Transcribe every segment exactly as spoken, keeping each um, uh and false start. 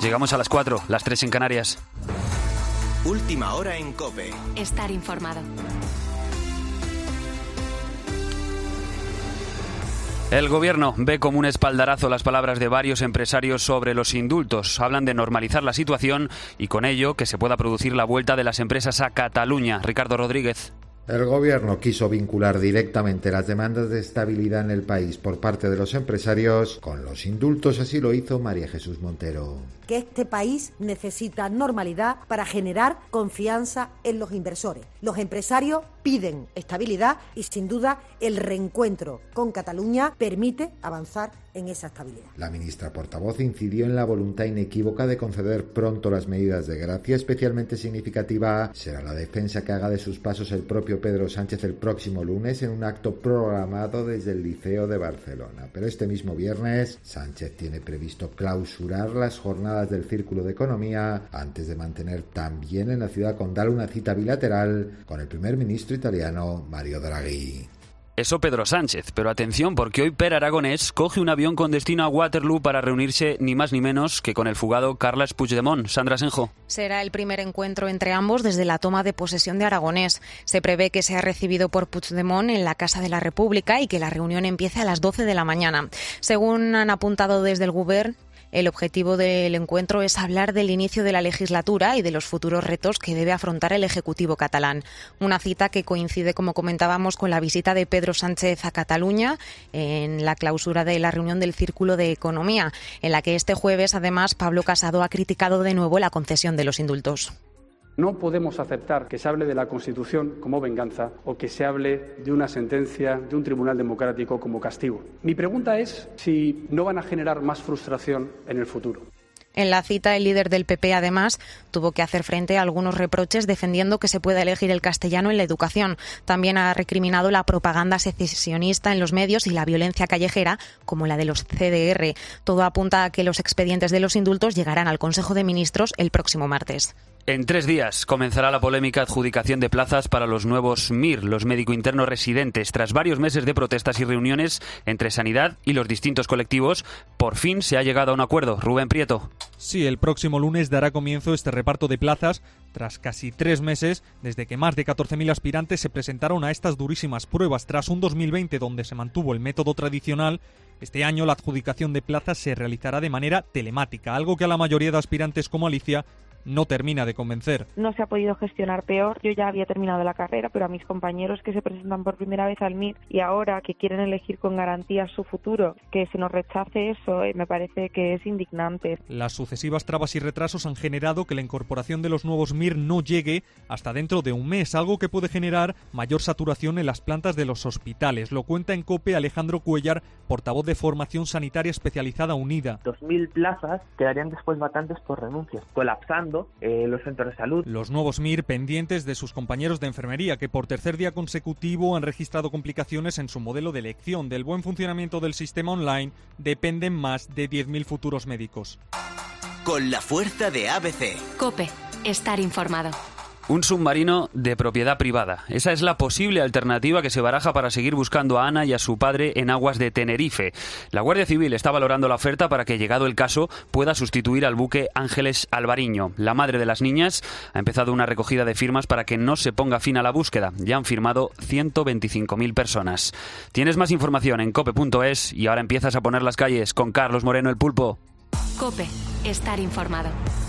Llegamos a las cuatro, las tres en Canarias. Última hora en COPE. Estar informado. El Gobierno ve como un espaldarazo las palabras de varios empresarios sobre los indultos. Hablan de normalizar la situación y con ello que se pueda producir la vuelta de las empresas a Cataluña. Ricardo Rodríguez. El Gobierno quiso vincular directamente las demandas de estabilidad en el país por parte de los empresarios con los indultos, así lo hizo María Jesús Montero. Que este país necesita normalidad para generar confianza en los inversores. Los empresarios piden estabilidad y, sin duda, el reencuentro con Cataluña permite avanzar en esa estabilidad. La ministra portavoz incidió en la voluntad inequívoca de conceder pronto las medidas de gracia. Especialmente significativa será la defensa que haga de sus pasos el propio Pedro Sánchez el próximo lunes en un acto programado desde el Liceo de Barcelona. Pero este mismo viernes, Sánchez tiene previsto clausurar las jornadas del Círculo de Economía antes de mantener también en la ciudad condal una cita bilateral con el primer ministro italiano Mario Draghi. Eso Pedro Sánchez, pero atención porque hoy Per Aragonés coge un avión con destino a Waterloo para reunirse ni más ni menos que con el fugado Carles Puigdemont. Sandra Senjo. Será el primer encuentro entre ambos desde la toma de posesión de Aragonés. Se prevé que sea recibido por Puigdemont en la Casa de la República y que la reunión empiece a las doce de la mañana. Según han apuntado desde el Govern, el objetivo del encuentro es hablar del inicio de la legislatura y de los futuros retos que debe afrontar el Ejecutivo catalán. Una cita que coincide, como comentábamos, con la visita de Pedro Sánchez a Cataluña en la clausura de la reunión del Círculo de Economía, en la que este jueves, además, Pablo Casado ha criticado de nuevo la concesión de los indultos. No podemos aceptar que se hable de la Constitución como venganza o que se hable de una sentencia de un tribunal democrático como castigo. Mi pregunta es si no van a generar más frustración en el futuro. En la cita, el líder del P P, además, tuvo que hacer frente a algunos reproches defendiendo que se pueda elegir el castellano en la educación. También ha recriminado la propaganda secesionista en los medios y la violencia callejera, como la de los C D R. Todo apunta a que los expedientes de los indultos llegarán al Consejo de Ministros el próximo martes. En tres días comenzará la polémica adjudicación de plazas para los nuevos M I R, los médico-internos residentes. Tras varios meses de protestas y reuniones entre Sanidad y los distintos colectivos, por fin se ha llegado a un acuerdo. Rubén Prieto. Sí, el próximo lunes dará comienzo este reparto de plazas tras casi tres meses desde que más de catorce mil aspirantes se presentaron a estas durísimas pruebas. Tras un dos mil veinte donde se mantuvo el método tradicional, este año la adjudicación de plazas se realizará de manera telemática, algo que a la mayoría de aspirantes como Alicia no termina de convencer. No se ha podido gestionar peor. Yo ya había terminado la carrera, pero a mis compañeros que se presentan por primera vez al M I R y ahora que quieren elegir con garantía su futuro, que se nos rechace eso, eh, me parece que es indignante. Las sucesivas trabas y retrasos han generado que la incorporación de los nuevos M I R no llegue hasta dentro de un mes, algo que puede generar mayor saturación en las plantas de los hospitales. Lo cuenta en COPE Alejandro Cuellar, portavoz de Formación Sanitaria Especializada Unida. dos mil plazas quedarían después vacantes por renuncias, colapsando Eh, los centros de salud. Los nuevos M I R pendientes de sus compañeros de enfermería que por tercer día consecutivo han registrado complicaciones en su modelo de elección. Del buen funcionamiento del sistema online dependen más de diez mil futuros médicos. Con la fuerza de A B C. COPE. Estar informado. Un submarino de propiedad privada. Esa es la posible alternativa que se baraja para seguir buscando a Ana y a su padre en aguas de Tenerife. La Guardia Civil está valorando la oferta para que, llegado el caso, pueda sustituir al buque Ángeles Alvariño. La madre de las niñas ha empezado una recogida de firmas para que no se ponga fin a la búsqueda. Ya han firmado ciento veinticinco mil personas. Tienes más información en cope punto es y ahora empiezas a poner las calles con Carlos Moreno el Pulpo. COPE. Estar informado.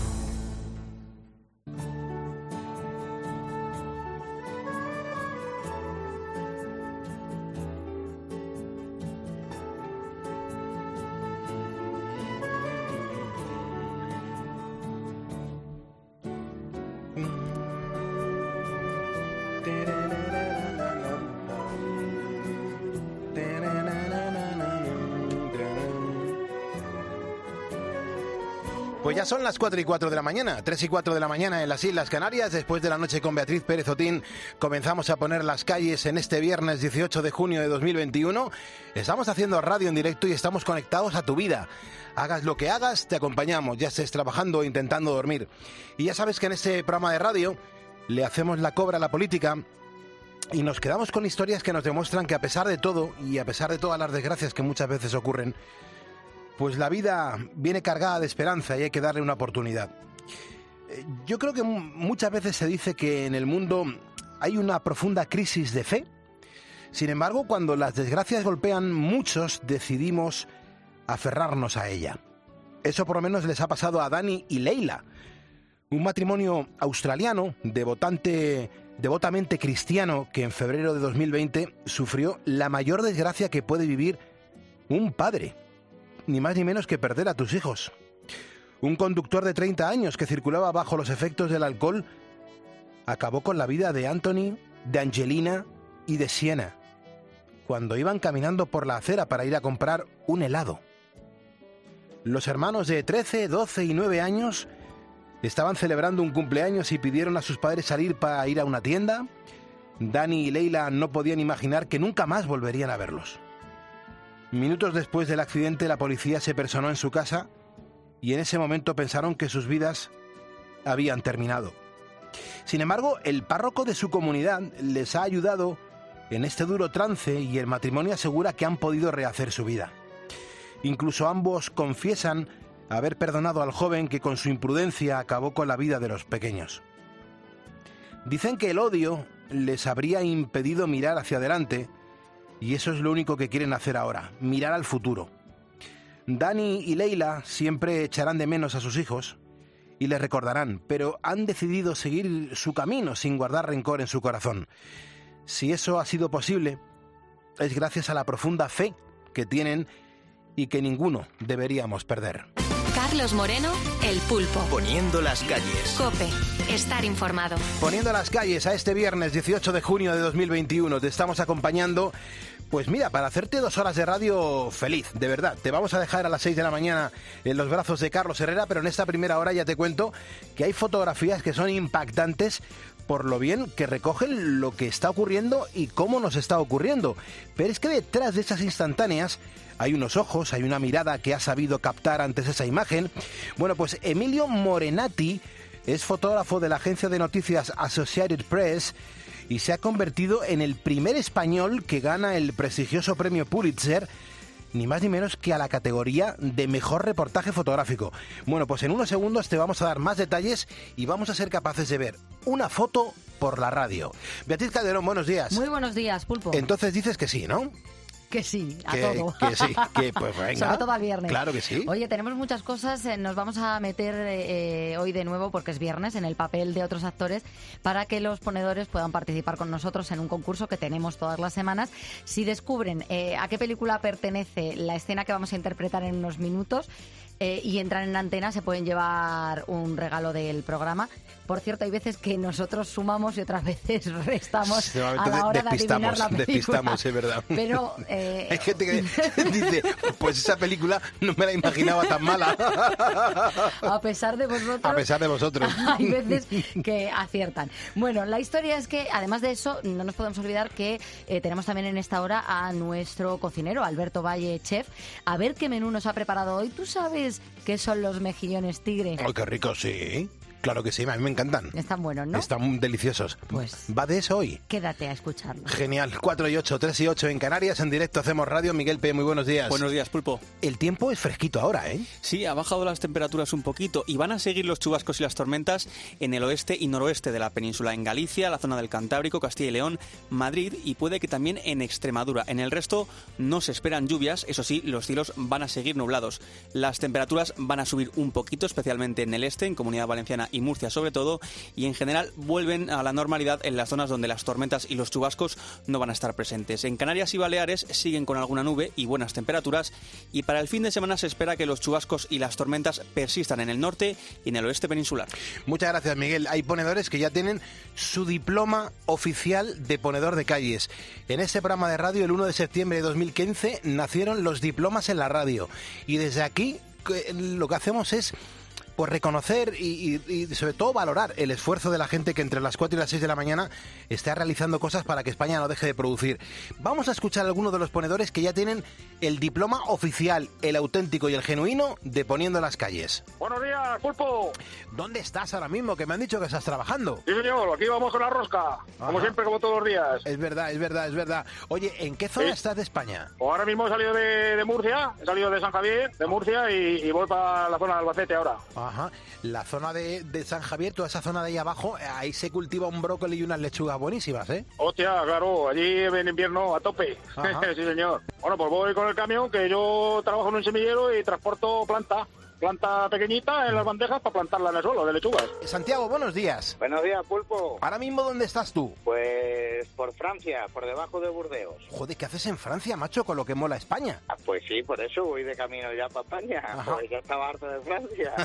Pues ya son las cuatro y cuatro de la mañana, tres y cuatro de la mañana en las Islas Canarias. Después de la noche con Beatriz Pérez Otín, comenzamos a poner las calles en este viernes dieciocho de junio de dos mil veintiuno. Estamos haciendo radio en directo y estamos conectados a tu vida. Hagas lo que hagas, te acompañamos, ya estés trabajando o intentando dormir. Y ya sabes que en este programa de radio le hacemos la cobra a la política y nos quedamos con historias que nos demuestran que a pesar de todo y a pesar de todas las desgracias que muchas veces ocurren, pues la vida viene cargada de esperanza y hay que darle una oportunidad. Yo creo que muchas veces se dice que en el mundo hay una profunda crisis de fe. Sin embargo, cuando las desgracias golpean, muchos decidimos aferrarnos a ella. Eso por lo menos les ha pasado a Dani y Leila, un matrimonio australiano devotante, devotamente cristiano que en febrero de dos mil veinte sufrió la mayor desgracia que puede vivir un padre, ni más ni menos que perder a tus hijos. Un conductor de treinta años que circulaba bajo los efectos del alcohol acabó con la vida de Anthony, de Angelina y de Sienna cuando iban caminando por la acera para ir a comprar un helado. Los hermanos de trece, doce y nueve años estaban celebrando un cumpleaños y pidieron a sus padres salir para ir a una tienda. Dani y Leila no podían imaginar que nunca más volverían a verlos. Minutos después del accidente, la policía se personó en su casa y en ese momento pensaron que sus vidas habían terminado. Sin embargo, el párroco de su comunidad les ha ayudado en este duro trance y el matrimonio asegura que han podido rehacer su vida. Incluso ambos confiesan haber perdonado al joven que con su imprudencia acabó con la vida de los pequeños. Dicen que el odio les habría impedido mirar hacia adelante y eso es lo único que quieren hacer ahora, mirar al futuro. Dani y Leila siempre echarán de menos a sus hijos y les recordarán, pero han decidido seguir su camino sin guardar rencor en su corazón. Si eso ha sido posible, es gracias a la profunda fe que tienen y que ninguno deberíamos perder. Carlos Moreno, El Pulpo. Poniendo las calles. COPE. Estar informado. Poniendo las calles a este viernes dieciocho de junio de dos mil veintiuno. Te estamos acompañando, pues mira, para hacerte dos horas de radio feliz, de verdad. Te vamos a dejar a las seis de la mañana en los brazos de Carlos Herrera, pero en esta primera hora ya te cuento que hay fotografías que son impactantes por lo bien que recogen lo que está ocurriendo y cómo nos está ocurriendo. Pero es que detrás de esas instantáneas hay unos ojos, hay una mirada que ha sabido captar antes esa imagen. Bueno, pues Emilio Morenati es fotógrafo de la agencia de noticias Associated Press y se ha convertido en el primer español que gana el prestigioso premio Pulitzer, ni más ni menos que a la categoría de mejor reportaje fotográfico. Bueno, pues en unos segundos te vamos a dar más detalles y vamos a ser capaces de ver una foto por la radio. Beatriz Calderón, buenos días. Muy buenos días, Pulpo. Entonces dices que sí, ¿no? Que sí, a que, todo. Que sí, que pues venga. Sobre todo al viernes. Claro que sí. Oye, tenemos muchas cosas. Eh, nos vamos a meter eh, hoy de nuevo, porque es viernes, en el papel de otros actores, para que los ponedores puedan participar con nosotros en un concurso que tenemos todas las semanas. Si descubren eh, a qué película pertenece la escena que vamos a interpretar en unos minutos eh, y entran en antena, se pueden llevar un regalo del programa. Por cierto, hay veces que nosotros sumamos y otras veces restamos a la hora de adivinar la película. Despistamos, es verdad. Pero eh, hay gente que dice, pues esa película no me la imaginaba tan mala. A pesar de vosotros. A pesar de vosotros. Hay veces que aciertan. Bueno, la historia es que, además de eso, no nos podemos olvidar que eh, tenemos también en esta hora a nuestro cocinero, Alberto Valle, chef. A ver qué menú nos ha preparado hoy. ¿Tú sabes qué son los mejillones tigre? ¡Ay, qué rico, sí! Claro que sí, a mí me encantan. Están buenos, ¿no? Están deliciosos. Pues ¿va de eso hoy? Quédate a escucharlo. Genial. cuatro y ocho, tres y ocho en Canarias, en directo hacemos radio. Miguel P., muy buenos días. Buenos días, Pulpo. El tiempo es fresquito ahora, ¿eh? Sí, ha bajado las temperaturas un poquito y van a seguir los chubascos y las tormentas en el oeste y noroeste de la península, en Galicia, la zona del Cantábrico, Castilla y León, Madrid y puede que también en Extremadura. En el resto no se esperan lluvias, eso sí, los cielos van a seguir nublados. Las temperaturas van a subir un poquito, especialmente en el este, en Comunidad Valenciana y Murcia sobre todo, y en general vuelven a la normalidad en las zonas donde las tormentas y los chubascos no van a estar presentes. En Canarias y Baleares siguen con alguna nube y buenas temperaturas, y para el fin de semana se espera que los chubascos y las tormentas persistan en el norte y en el oeste peninsular. Muchas gracias, Miguel. Hay ponedores que ya tienen su diploma oficial de ponedor de calles. En este programa de radio, el uno de septiembre de dos mil quince, nacieron los diplomas en la radio, y desde aquí lo que hacemos es por reconocer y, y, y sobre todo valorar el esfuerzo de la gente que entre las cuatro y las seis de la mañana está realizando cosas para que España no deje de producir. Vamos a escuchar a algunos de los ponedores que ya tienen el diploma oficial, el auténtico y el genuino de Poniendo las Calles. Buenos días, Pulpo. ¿Dónde estás ahora mismo? Que me han dicho que estás trabajando. Sí, señor, aquí vamos con la rosca. Ajá. Como siempre, como todos los días. Es verdad, es verdad, es verdad. Oye, ¿en qué zona ¿Sí? estás de España? Pues ahora mismo he salido de, de Murcia, he salido de San Javier, de Murcia, y, y voy para la zona de Albacete ahora. Ajá. La zona de, de San Javier, toda esa zona de ahí abajo, ahí se cultiva un brócoli y unas lechugas buenísimas, ¿eh? Hostia, claro, allí en invierno a tope. Sí, señor. Bueno, pues voy con el camión, que yo trabajo en un semillero y transporto planta. Planta pequeñita en las bandejas para plantarla en el suelo, de lechugas. Santiago, buenos días. Buenos días, Pulpo. ¿Ahora mismo dónde estás tú? Pues por Francia, por debajo de Burdeos. Joder, ¿qué haces en Francia, macho, con lo que mola España? Ah, pues sí, por eso voy de camino ya para España. Pues ya estaba harto de Francia.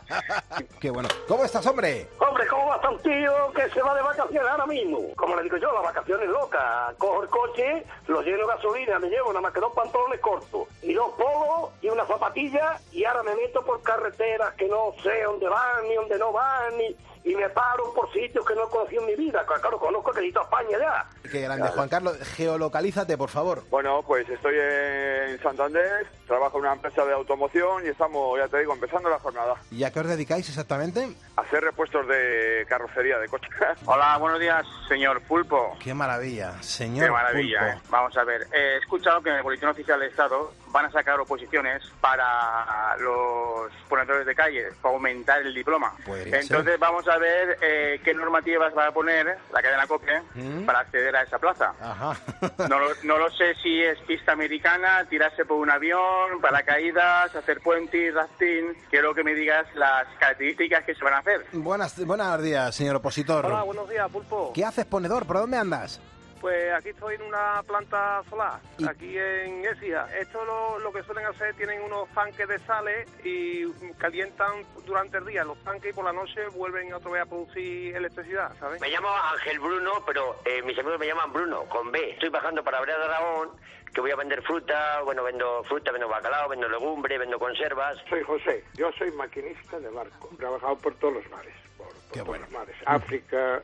Qué bueno. ¿Cómo estás, hombre? Hombre, ¿cómo va un tío que se va de vacaciones ahora mismo? Como le digo yo, las vacaciones locas. Cojo el coche, lo lleno de gasolina, me llevo nada más que dos pantalones cortos y dos polos y una zapatilla y ahora me meto por carreteras que no sé dónde van, ni dónde no van, ni, y me paro por sitios que no he conocido en mi vida. Claro, conozco que he ido a España ya. Qué grande, Juan Carlos. Geolocalízate, por favor. Bueno, pues estoy en Santander, trabajo en una empresa de automoción y estamos, ya te digo, empezando la jornada. ¿Y a qué os dedicáis exactamente? A hacer repuestos de carrocería de coche. Hola, buenos días, señor Pulpo. Qué maravilla, señor Qué maravilla, Pulpo. Eh. Vamos a ver, he escuchado que en el Boletín Oficial del Estado van a sacar oposiciones para los ponedores de calle, para aumentar el diploma. Podría Entonces ser. vamos a ver eh, qué normativas va a poner la cadena COPE ¿Mm? para acceder a esa plaza. Ajá. No lo, no lo sé si es pista americana, tirarse por un avión, paracaídas, hacer puenting, rafting. Quiero que me digas las características que se van a hacer. Buenas, buenos días, señor opositor. Hola, buenos días, Pulpo. ¿Qué haces, ponedor? ¿Por dónde andas? Pues aquí estoy en una planta solar, ¿Y? aquí en Écija. Esto lo, lo que suelen hacer, tienen unos tanques de sales y calientan durante el día los tanques y por la noche vuelven otra vez a producir electricidad, ¿sabes? Me llamo Ángel Bruno, pero eh, mis amigos me llaman Bruno, con B. Estoy bajando para Brea de Aragón, que voy a vender fruta, bueno, vendo fruta, vendo bacalao, vendo legumbre, vendo conservas. Soy José, yo soy maquinista de barco, he trabajado por todos los mares, por, por Qué todos bueno. los mares, África,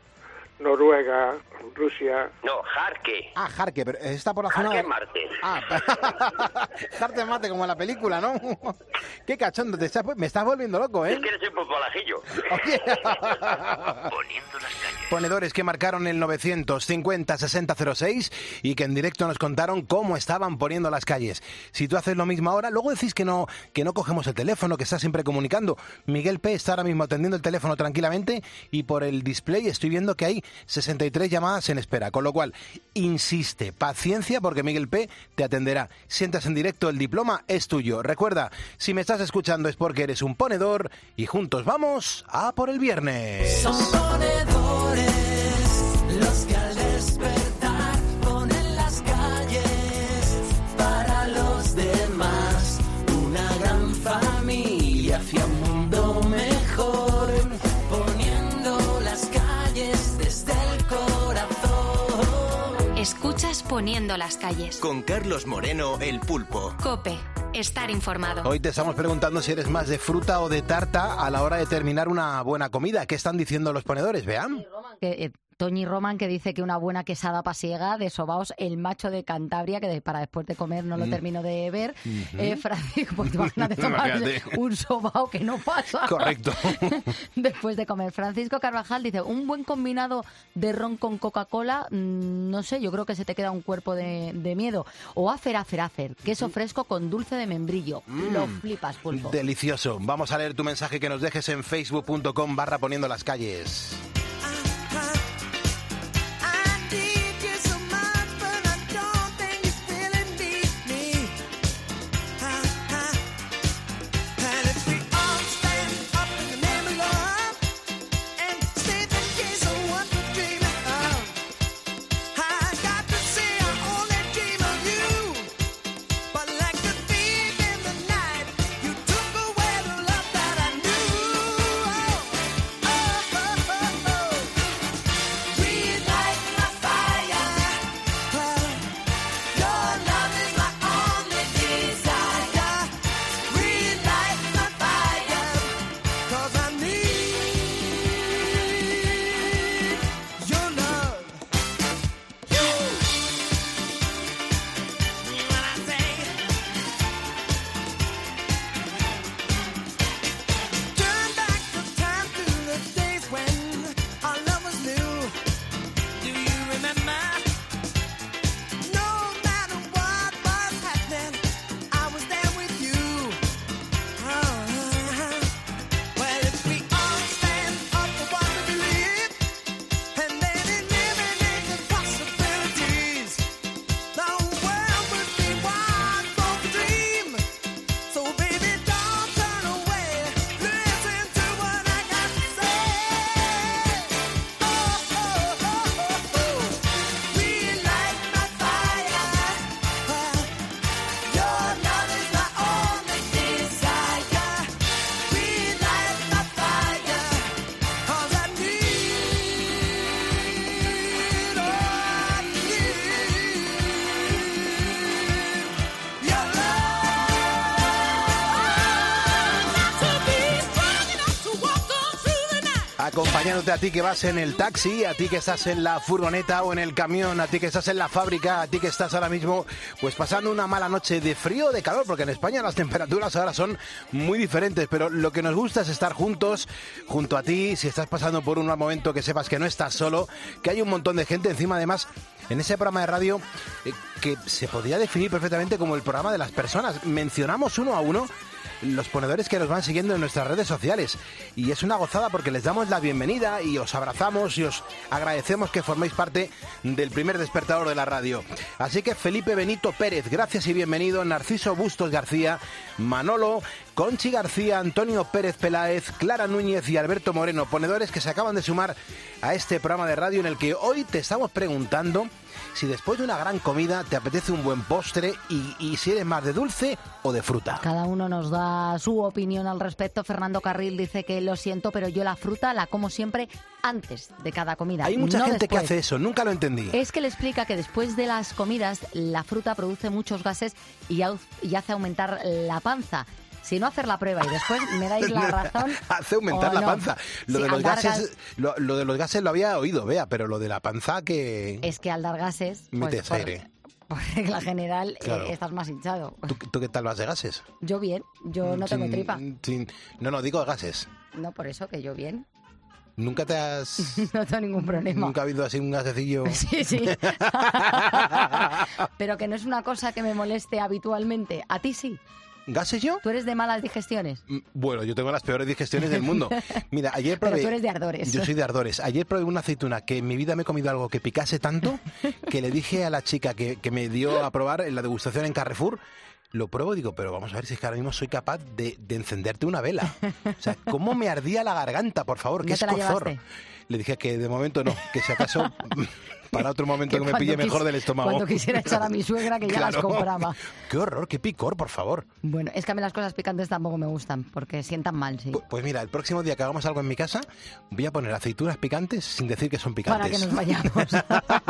Noruega, Rusia. No, Jarque. Ah, Jarque, pero está por la zona... Jarque Marte. Ah, Jarque Marte, como en la película, ¿no? Qué cachondo, te estás... me estás volviendo loco, ¿eh? Es que eres un popolajillo. Oye. Poniendo las calles. Ponedores que marcaron el novecientos cincuenta sesenta cero seis y que en directo nos contaron cómo estaban poniendo las calles. Si tú haces lo mismo ahora, luego decís que no, que no cogemos el teléfono, que está siempre comunicando. Miguel P. está ahora mismo atendiendo el teléfono tranquilamente y por el display estoy viendo que hay sesenta y tres llamadas en espera, con lo cual, insiste, paciencia porque Miguel P. te atenderá. Sientas en directo, el diploma es tuyo. Recuerda, si me estás escuchando es porque eres un ponedor y juntos vamos a por el viernes. Son ponedores los que al despertar ponen las calles para los demás. Una gran familia hacia un mundo mejor, poniendo las calles desde el corazón. Escuchas Poniendo las calles. Con Carlos Moreno, el Pulpo. COPE. Estar informado. Hoy te estamos preguntando si eres más de fruta o de tarta a la hora de terminar una buena comida. ¿Qué están diciendo los ponedores? Vean. Que, eh, Toñi Roman, que dice que una buena quesada pasiega de sobaos, el macho de Cantabria, que de, para después de comer no lo Mm. termino de ver. Ujú. eh, Francisco, pues imagínate tomar Imagínate. un sobao que no pasa. Correcto. Después de comer. Francisco Carvajal dice, un buen combinado de ron con Coca-Cola, mmm, no sé, yo creo que se te queda un cuerpo de, de miedo. O afer, afer, afer, queso fresco con dulce de membrillo. Mm. Lo flipas, Pulpo. Delicioso. Vamos a leer tu mensaje que nos dejes en facebook punto com barra poniendo las calles. acompañándote a ti que vas en el taxi, a ti que estás en la furgoneta o en el camión, a ti que estás en la fábrica, a ti que estás ahora mismo pues pasando una mala noche de frío o de calor, porque en España las temperaturas ahora son muy diferentes, pero lo que nos gusta es estar juntos, junto a ti, si estás pasando por un mal momento, que sepas que no estás solo, que hay un montón de gente encima, además, en ese programa de radio eh, que se podría definir perfectamente como el programa de las personas. Mencionamos uno a uno los ponedores que nos van siguiendo en nuestras redes sociales y es una gozada porque les damos la bienvenida y os abrazamos y os agradecemos que forméis parte del primer despertador de la radio. Así que Felipe Benito Pérez, gracias y bienvenido. Narciso Bustos García, Manolo, Conchi García, Antonio Pérez Peláez, Clara Núñez y Alberto Moreno, ponedores que se acaban de sumar a este programa de radio en el que hoy te estamos preguntando si después de una gran comida te apetece un buen postre y, y si eres más de dulce o de fruta. Cada uno nos da su opinión al respecto. Fernando Carril dice que lo siento, pero yo la fruta la como siempre antes de cada comida. Hay mucha no gente después. que hace eso, nunca lo entendí. Es que le explica que después de las comidas la fruta produce muchos gases y, au- y hace aumentar la panza. Si no, hacer la prueba y después me dais la razón. Hace aumentar la no. panza. Lo Sí, de los al dar gases, gas- lo, lo de los gases lo había oído, vea, pero lo de la panza que Es que al dar gases, metes pues, por, aire. por regla general, Claro. eh, estás más hinchado. ¿Tú, tú qué tal vas de gases? Yo bien, yo no tengo Sin- tripa. sin- no, no, digo gases. No, por eso que yo bien. ¿Nunca te has...? No tengo ningún problema. ¿Nunca ha habido así un gasecillo? Sí, sí. Pero que no es una cosa que me moleste habitualmente. A ti sí. ¿Gases yo? ¿Tú eres de malas digestiones? Bueno, yo tengo las peores digestiones del mundo. Mira, ayer probé... Pero tú eres de ardores. Yo soy de ardores. Ayer probé una aceituna que en mi vida me he comido algo que picase tanto que le dije a la chica que, que me dio a probar en la degustación en Carrefour, lo pruebo y digo, pero vamos a ver si es que ahora mismo soy capaz de, de encenderte una vela. O sea, ¿cómo me ardía la garganta, por favor? ¿No ¡Qué te la escozor! llevaste? Le dije que de momento no, que si acaso para otro momento que, me cuando pille mejor quis- del estómago. Cuando quisiera echar a mi suegra que ya las Claro. compraba. ¡Qué horror! ¡Qué picor, por favor! Bueno, es que a mí las cosas picantes tampoco me gustan porque sientan mal, sí. Pues mira, el próximo día que hagamos algo en mi casa, voy a poner aceitunas picantes sin decir que son picantes. Para que nos vayamos.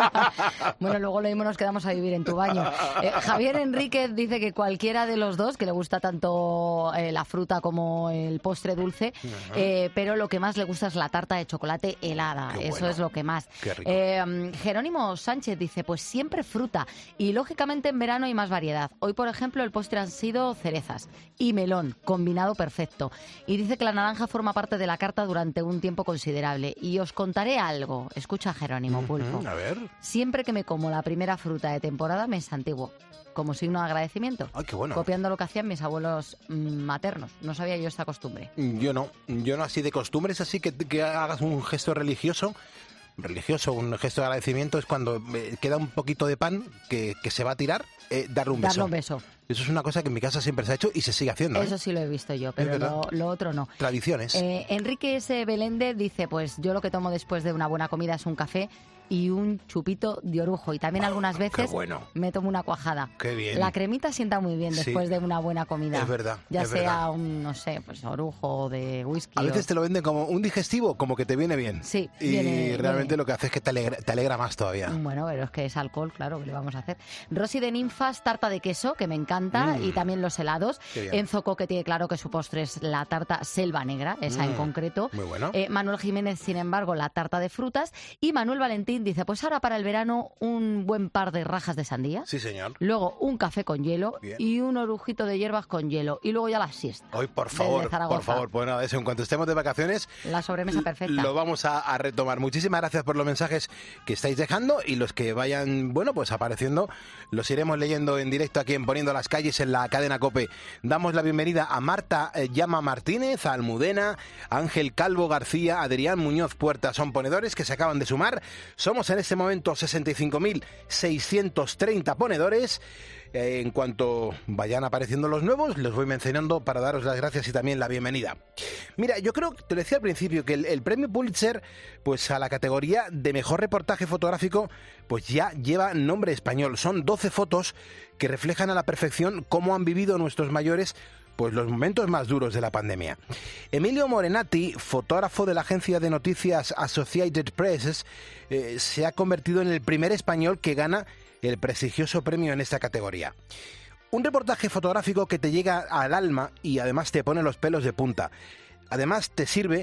Bueno, luego lo mismo nos quedamos a vivir en tu baño. Eh, Javier Enríquez dice que cualquiera de los dos, que le gusta tanto eh, la fruta como el postre dulce, eh, pero lo que más le gusta es la tarta de chocolate helada. Qué Eso bueno. es lo que más. Qué rico. Eh, Jerónimo Sánchez dice, pues siempre fruta. Y lógicamente en verano hay más variedad. Hoy, por ejemplo, el postre han sido cerezas y melón, combinado perfecto. Y dice que la naranja forma parte de la carta durante un tiempo considerable. Y os contaré algo. Escucha, Jerónimo Pulpo. Mm, a ver. Siempre que me como la primera fruta de temporada me santiguo, como signo de agradecimiento. Ay, qué bueno. Copiando lo que hacían mis abuelos mm, maternos. No sabía yo esta costumbre. Yo no, yo no así de costumbres, así que, que hagas un gesto religioso. Religioso, un gesto de agradecimiento es cuando eh, queda un poquito de pan que, que se va a tirar, eh, darle un beso. Darle un beso. Eso es una cosa que en mi casa siempre se ha hecho y se sigue haciendo. ¿eh? Eso sí lo he visto yo, pero verdad. lo, lo otro no. Tradiciones. Eh, Enrique S. Belende dice, pues yo lo que tomo después de una buena comida es un café y un chupito de orujo. Y también algunas veces bueno. me tomo una cuajada. Qué bien. La cremita sienta muy bien Sí. después de una buena comida. Es verdad, Ya es sea verdad. un, no sé, pues orujo de whisky. A o- veces te lo venden como un digestivo, como que te viene bien. Sí, Y viene- realmente viene. lo que hace es que te alegra, te alegra más todavía. Bueno, pero es que es alcohol, claro, que le vamos a hacer. Rosy de Ninfas, tarta de queso, que me encanta, Mm. y también los helados. Qué bien. Enzo Coque tiene claro que su postre es la tarta Selva Negra, esa en Mm, concreto. muy bueno. Eh, Manuel Jiménez, sin embargo, la tarta de frutas. Y Manuel Valentín dice, pues ahora para el verano un buen par de rajas de sandía. Sí, señor. Luego un café con hielo Bien. y un orujito de hierbas con hielo. Y luego ya la siesta. Hoy, por Desde favor, Zaragoza. por favor, pues nada, eso, en cuanto estemos de vacaciones, La sobremesa perfecta. lo vamos a, a retomar. Muchísimas gracias por los mensajes que estáis dejando y los que vayan, bueno, pues apareciendo, los iremos leyendo en directo aquí en Poniendo las Calles en la cadena COPE. Damos la bienvenida a Marta eh, Llama Martínez, a Almudena, a Ángel Calvo García, a Adrián Muñoz Puerta, son ponedores que se acaban de sumar. Somos en este momento sesenta y cinco mil seiscientos treinta ponedores. Eh, en cuanto vayan apareciendo los nuevos, los voy mencionando para daros las gracias y también la bienvenida. Mira, yo creo, te lo decía al principio, que el, el premio Pulitzer, pues a la categoría de mejor reportaje fotográfico, pues ya lleva nombre español. Son doce fotos que reflejan a la perfección cómo han vivido nuestros mayores pues los momentos más duros de la pandemia. Emilio Morenati, fotógrafo de la agencia de noticias Associated Press, eh, se ha convertido en el primer español que gana el prestigioso premio en esta categoría. Un reportaje fotográfico que te llega al alma y además te pone los pelos de punta. Además te sirve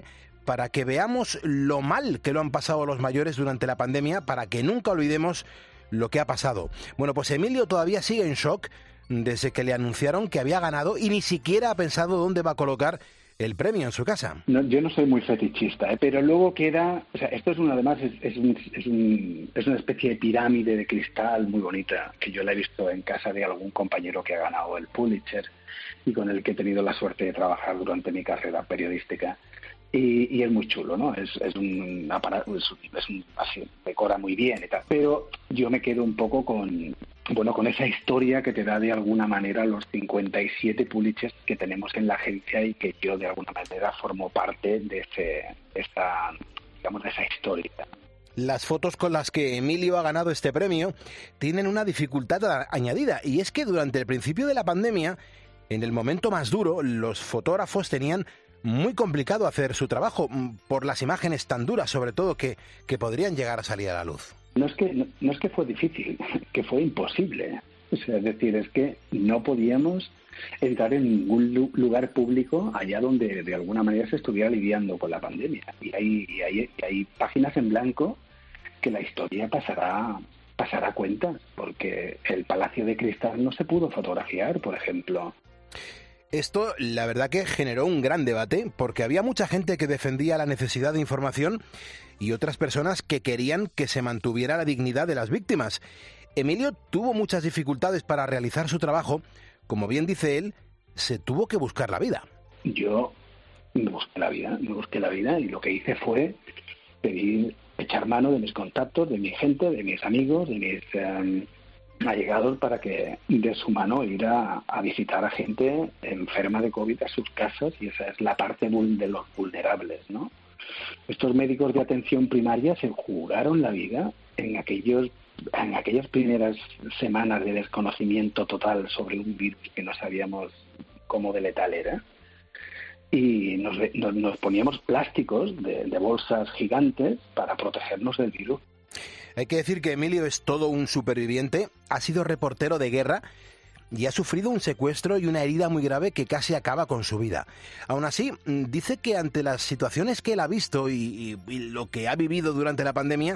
para que veamos lo mal que lo han pasado los mayores durante la pandemia, para que nunca olvidemos lo que ha pasado. Bueno, pues Emilio todavía sigue en shock desde que le anunciaron que había ganado y ni siquiera ha pensado dónde va a colocar el premio en su casa. No, yo no soy muy fetichista, ¿eh? Pero luego queda, o sea, esto es una, además es, es, un, es, un, es una especie de pirámide de cristal muy bonita, que yo la he visto en casa de algún compañero que ha ganado el Pulitzer y con el que he tenido la suerte de trabajar durante mi carrera periodística. Y, y es muy chulo, ¿no? Es, es un aparato, es, es un, así, decora muy bien y tal. Pero yo me quedo un poco con, bueno, con esa historia que te da de alguna manera los cincuenta y siete Pulitzers que tenemos en la agencia y que yo de alguna manera formo parte de ese, esa, digamos, de esa historia. Las fotos con las que Emilio ha ganado este premio tienen una dificultad a- añadida, y es que durante el principio de la pandemia, en el momento más duro, los fotógrafos tenían muy complicado hacer su trabajo por las imágenes tan duras, sobre todo, que, que podrían llegar a salir a la luz. No es que no, no es que fue difícil, que fue imposible. O sea, es decir, es que no podíamos entrar en ningún lu- lugar público allá donde de alguna manera se estuviera lidiando con la pandemia. Y hay, y hay, y hay páginas en blanco que la historia pasará pasará cuenta, porque el Palacio de Cristal no se pudo fotografiar, por ejemplo. Esto, la verdad, que generó un gran debate, porque había mucha gente que defendía la necesidad de información y otras personas que querían que se mantuviera la dignidad de las víctimas. Emilio tuvo muchas dificultades para realizar su trabajo. Como bien dice él, se tuvo que buscar la vida. Yo me busqué la vida, me busqué la vida y lo que hice fue pedir, echar mano de mis contactos, de mi gente, de mis amigos, de mis eh, allegados, para que de su mano ir a, a visitar a gente enferma de COVID a sus casas, y esa es la parte vul- de los vulnerables, ¿no? Estos médicos de atención primaria se jugaron la vida en aquellos en aquellas primeras semanas de desconocimiento total sobre un virus que no sabíamos cómo de letal era, y nos, nos, nos poníamos plásticos de, de bolsas gigantes para protegernos del virus. Hay que decir que Emilio es todo un superviviente, ha sido reportero de guerra y ha sufrido un secuestro y una herida muy grave que casi acaba con su vida. Aún así, dice que ante las situaciones que él ha visto y, y, y lo que ha vivido durante la pandemia,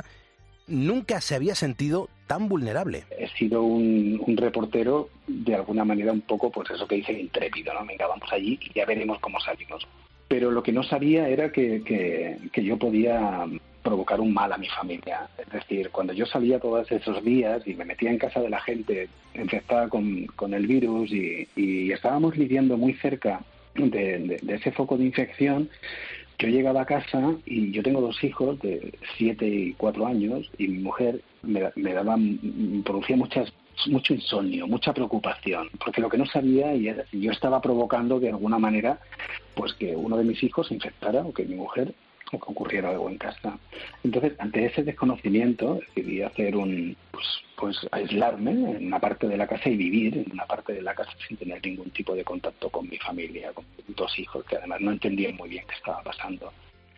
nunca se había sentido tan vulnerable. He sido un, un reportero de alguna manera un poco, pues eso que dice, intrépido, ¿no? Venga, vamos allí y ya veremos cómo salimos. Pero lo que no sabía era que, que, que yo podía provocar un mal a mi familia. Es decir, cuando yo salía todos esos días y me metía en casa de la gente infectada con, con el virus y, y estábamos lidiando muy cerca de, de, de ese foco de infección, yo llegaba a casa y yo tengo dos hijos de siete y cuatro años y mi mujer me, me daba, me producía muchas mucho insomnio, mucha preocupación, porque lo que no sabía, y era si yo estaba provocando de alguna manera pues que uno de mis hijos se infectara, o que mi mujer, o que ocurriera algo en casa. Entonces, ante ese desconocimiento, decidí hacer un, pues, pues aislarme en una parte de la casa y vivir en una parte de la casa sin tener ningún tipo de contacto con mi familia, con dos hijos que además no entendían muy bien qué estaba pasando.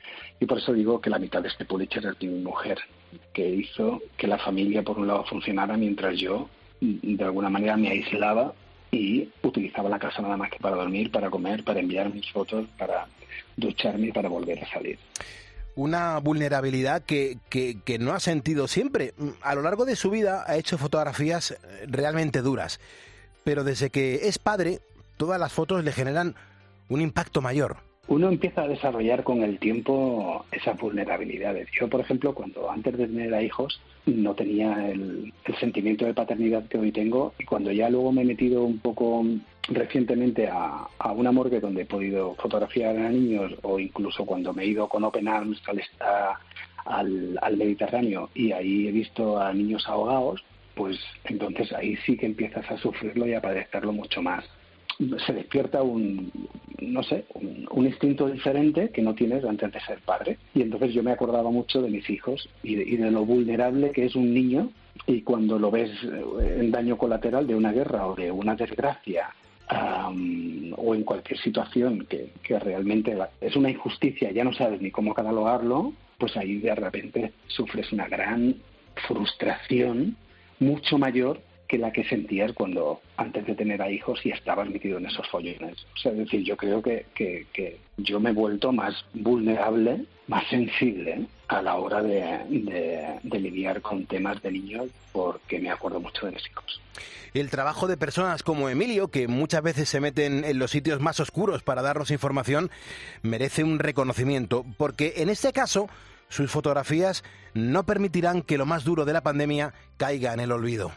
Y por eso digo que la mitad de este Pulitzer es de mi mujer, que hizo que la familia por un lado funcionara mientras yo de alguna manera me aislaba y utilizaba la casa nada más que para dormir, para comer, para enviar mis fotos, para ducharme y para volver a salir. Una vulnerabilidad que, que, que no ha sentido siempre. A lo largo de su vida ha hecho fotografías realmente duras, pero desde que es padre, todas las fotos le generan un impacto mayor. Uno empieza a desarrollar con el tiempo esas vulnerabilidades. Yo, por ejemplo, cuando antes de tener a hijos no tenía el, el sentimiento de paternidad que hoy tengo, y cuando ya luego me he metido un poco recientemente a, a una morgue donde he podido fotografiar a niños, o incluso cuando me he ido con Open Arms al, a, al, al Mediterráneo y ahí he visto a niños ahogados, pues entonces ahí sí que empiezas a sufrirlo y a padecerlo mucho más. Se despierta un, no sé, un, un instinto diferente que no tienes antes de ser padre. Y entonces yo me acordaba mucho de mis hijos y de, y de lo vulnerable que es un niño, y cuando lo ves en daño colateral de una guerra o de una desgracia, um, o en cualquier situación que, que realmente es una injusticia, ya no sabes ni cómo catalogarlo, pues ahí de repente sufres una gran frustración, mucho mayor que la que sentías cuando antes de tener a hijos y estabas metido en esos follones. O sea, es decir, yo creo que, que, que yo me he vuelto más vulnerable, más sensible a la hora de, de, de lidiar con temas de niños, porque me acuerdo mucho de mis hijos. El trabajo de personas como Emilio, que muchas veces se meten en los sitios más oscuros para darnos información, merece un reconocimiento, porque en este caso sus fotografías no permitirán que lo más duro de la pandemia caiga en el olvido.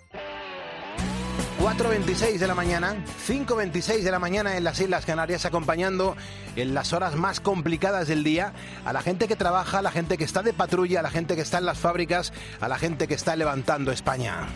cuatro veintiséis de la mañana, cinco veintiséis de la mañana en las Islas Canarias, acompañando en las horas más complicadas del día a la gente que trabaja, a la gente que está de patrulla, a la gente que está en las fábricas, a la gente que está levantando España.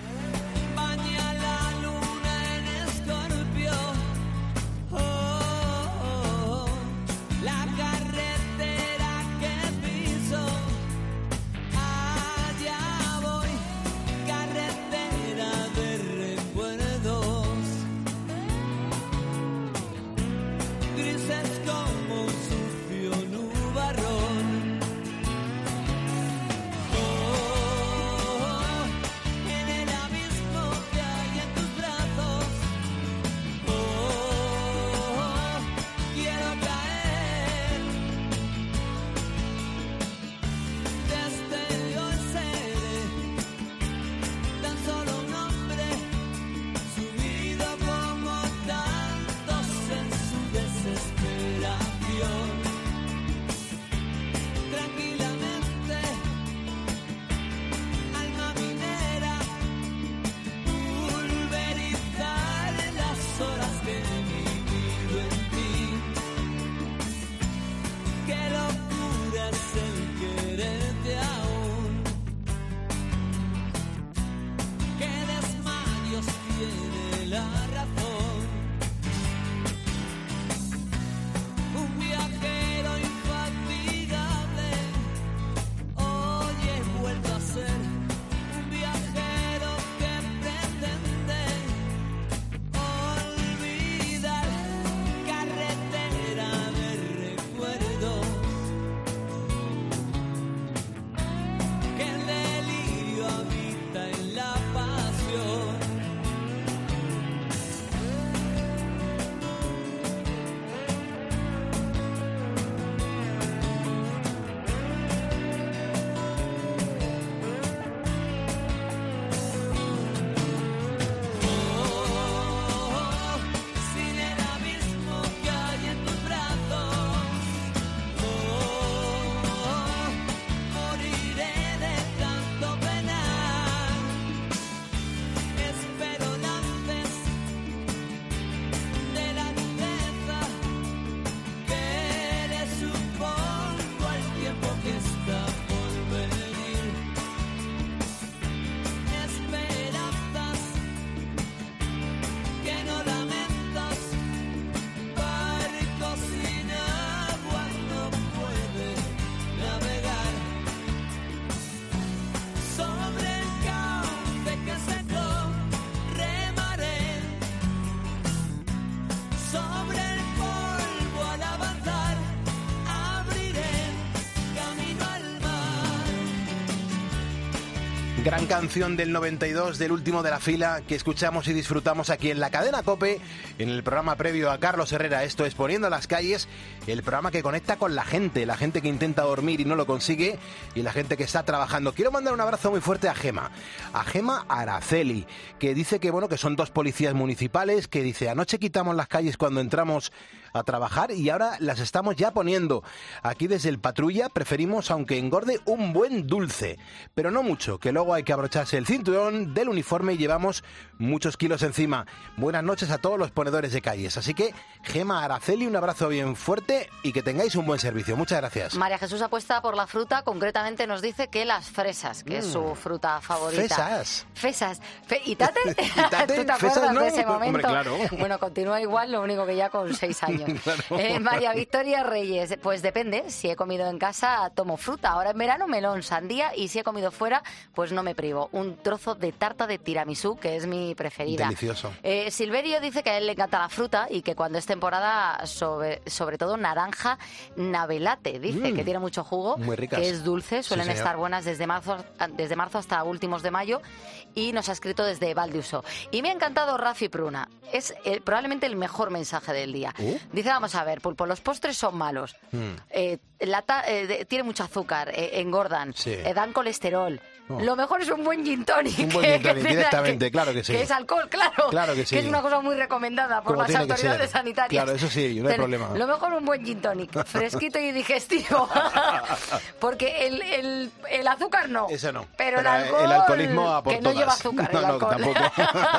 Gran canción del noventa y dos, del último de la fila, que escuchamos y disfrutamos aquí en la cadena COPE, en el programa previo a Carlos Herrera. Esto es Poniendo las Calles, el programa que conecta con la gente, la gente que intenta dormir y no lo consigue, y la gente que está trabajando. Quiero mandar un abrazo muy fuerte a Gema, a Gema Araceli, que dice que bueno, que son dos policías municipales, que dice, anoche quitamos las calles cuando entramos a trabajar y ahora las estamos ya poniendo. Aquí desde el patrulla preferimos, aunque engorde, un buen dulce, pero no mucho, que luego hay que abrocharse el cinturón del uniforme y llevamos muchos kilos encima. Buenas noches a todos los ponedores de calles. Así que, Gema Araceli, un abrazo bien fuerte y que tengáis un buen servicio. Muchas gracias. María Jesús apuesta por la fruta, concretamente nos dice que las fresas, que mm. es su fruta favorita. Fresas. Fresas. Fe ¿Y tate? ¿Y tate? ¿Tú te Fresas, acuerdas no? de ese momento? Hombre, claro. Bueno, continúa igual, lo único que ya con seis años. Claro. eh, María Victoria Reyes, pues depende, si he comido en casa tomo fruta, ahora en verano melón, sandía, y si he comido fuera, pues no no me privo. Un trozo de tarta de tiramisú, que es mi preferida. Delicioso. Eh, Silverio dice que a él le encanta la fruta y que cuando es temporada, sobre, sobre todo naranja navelate, dice, Mm. que tiene mucho jugo, Muy ricas. que es dulce, suelen Sí, señor. estar buenas desde marzo, desde marzo hasta últimos de mayo, y nos ha escrito desde Valdiuso. Y me ha encantado Rafi Pruna. Es eh, probablemente el mejor mensaje del día. Uh. Dice, vamos a ver, Pulpo, los postres son malos. Mm. Eh, la ta- eh, de- tiene mucho azúcar, eh, engordan, Sí. eh, dan colesterol. Oh. Lo mejor es un buen gin tonic. Un buen que- gin tonic, que tenga- directamente, que- claro que sí. Que es alcohol, claro. Claro que sí. es una cosa muy recomendada por Como las tiene que autoridades ser. sanitarias. Claro, eso sí, no hay Ten- problema. Lo mejor un buen gin tonic, fresquito y digestivo. Porque el, el, el azúcar no. Eso no. Pero, el alcohol, el alcoholismo a por que no todas. lleva azúcar, el No, no, alcohol. tampoco.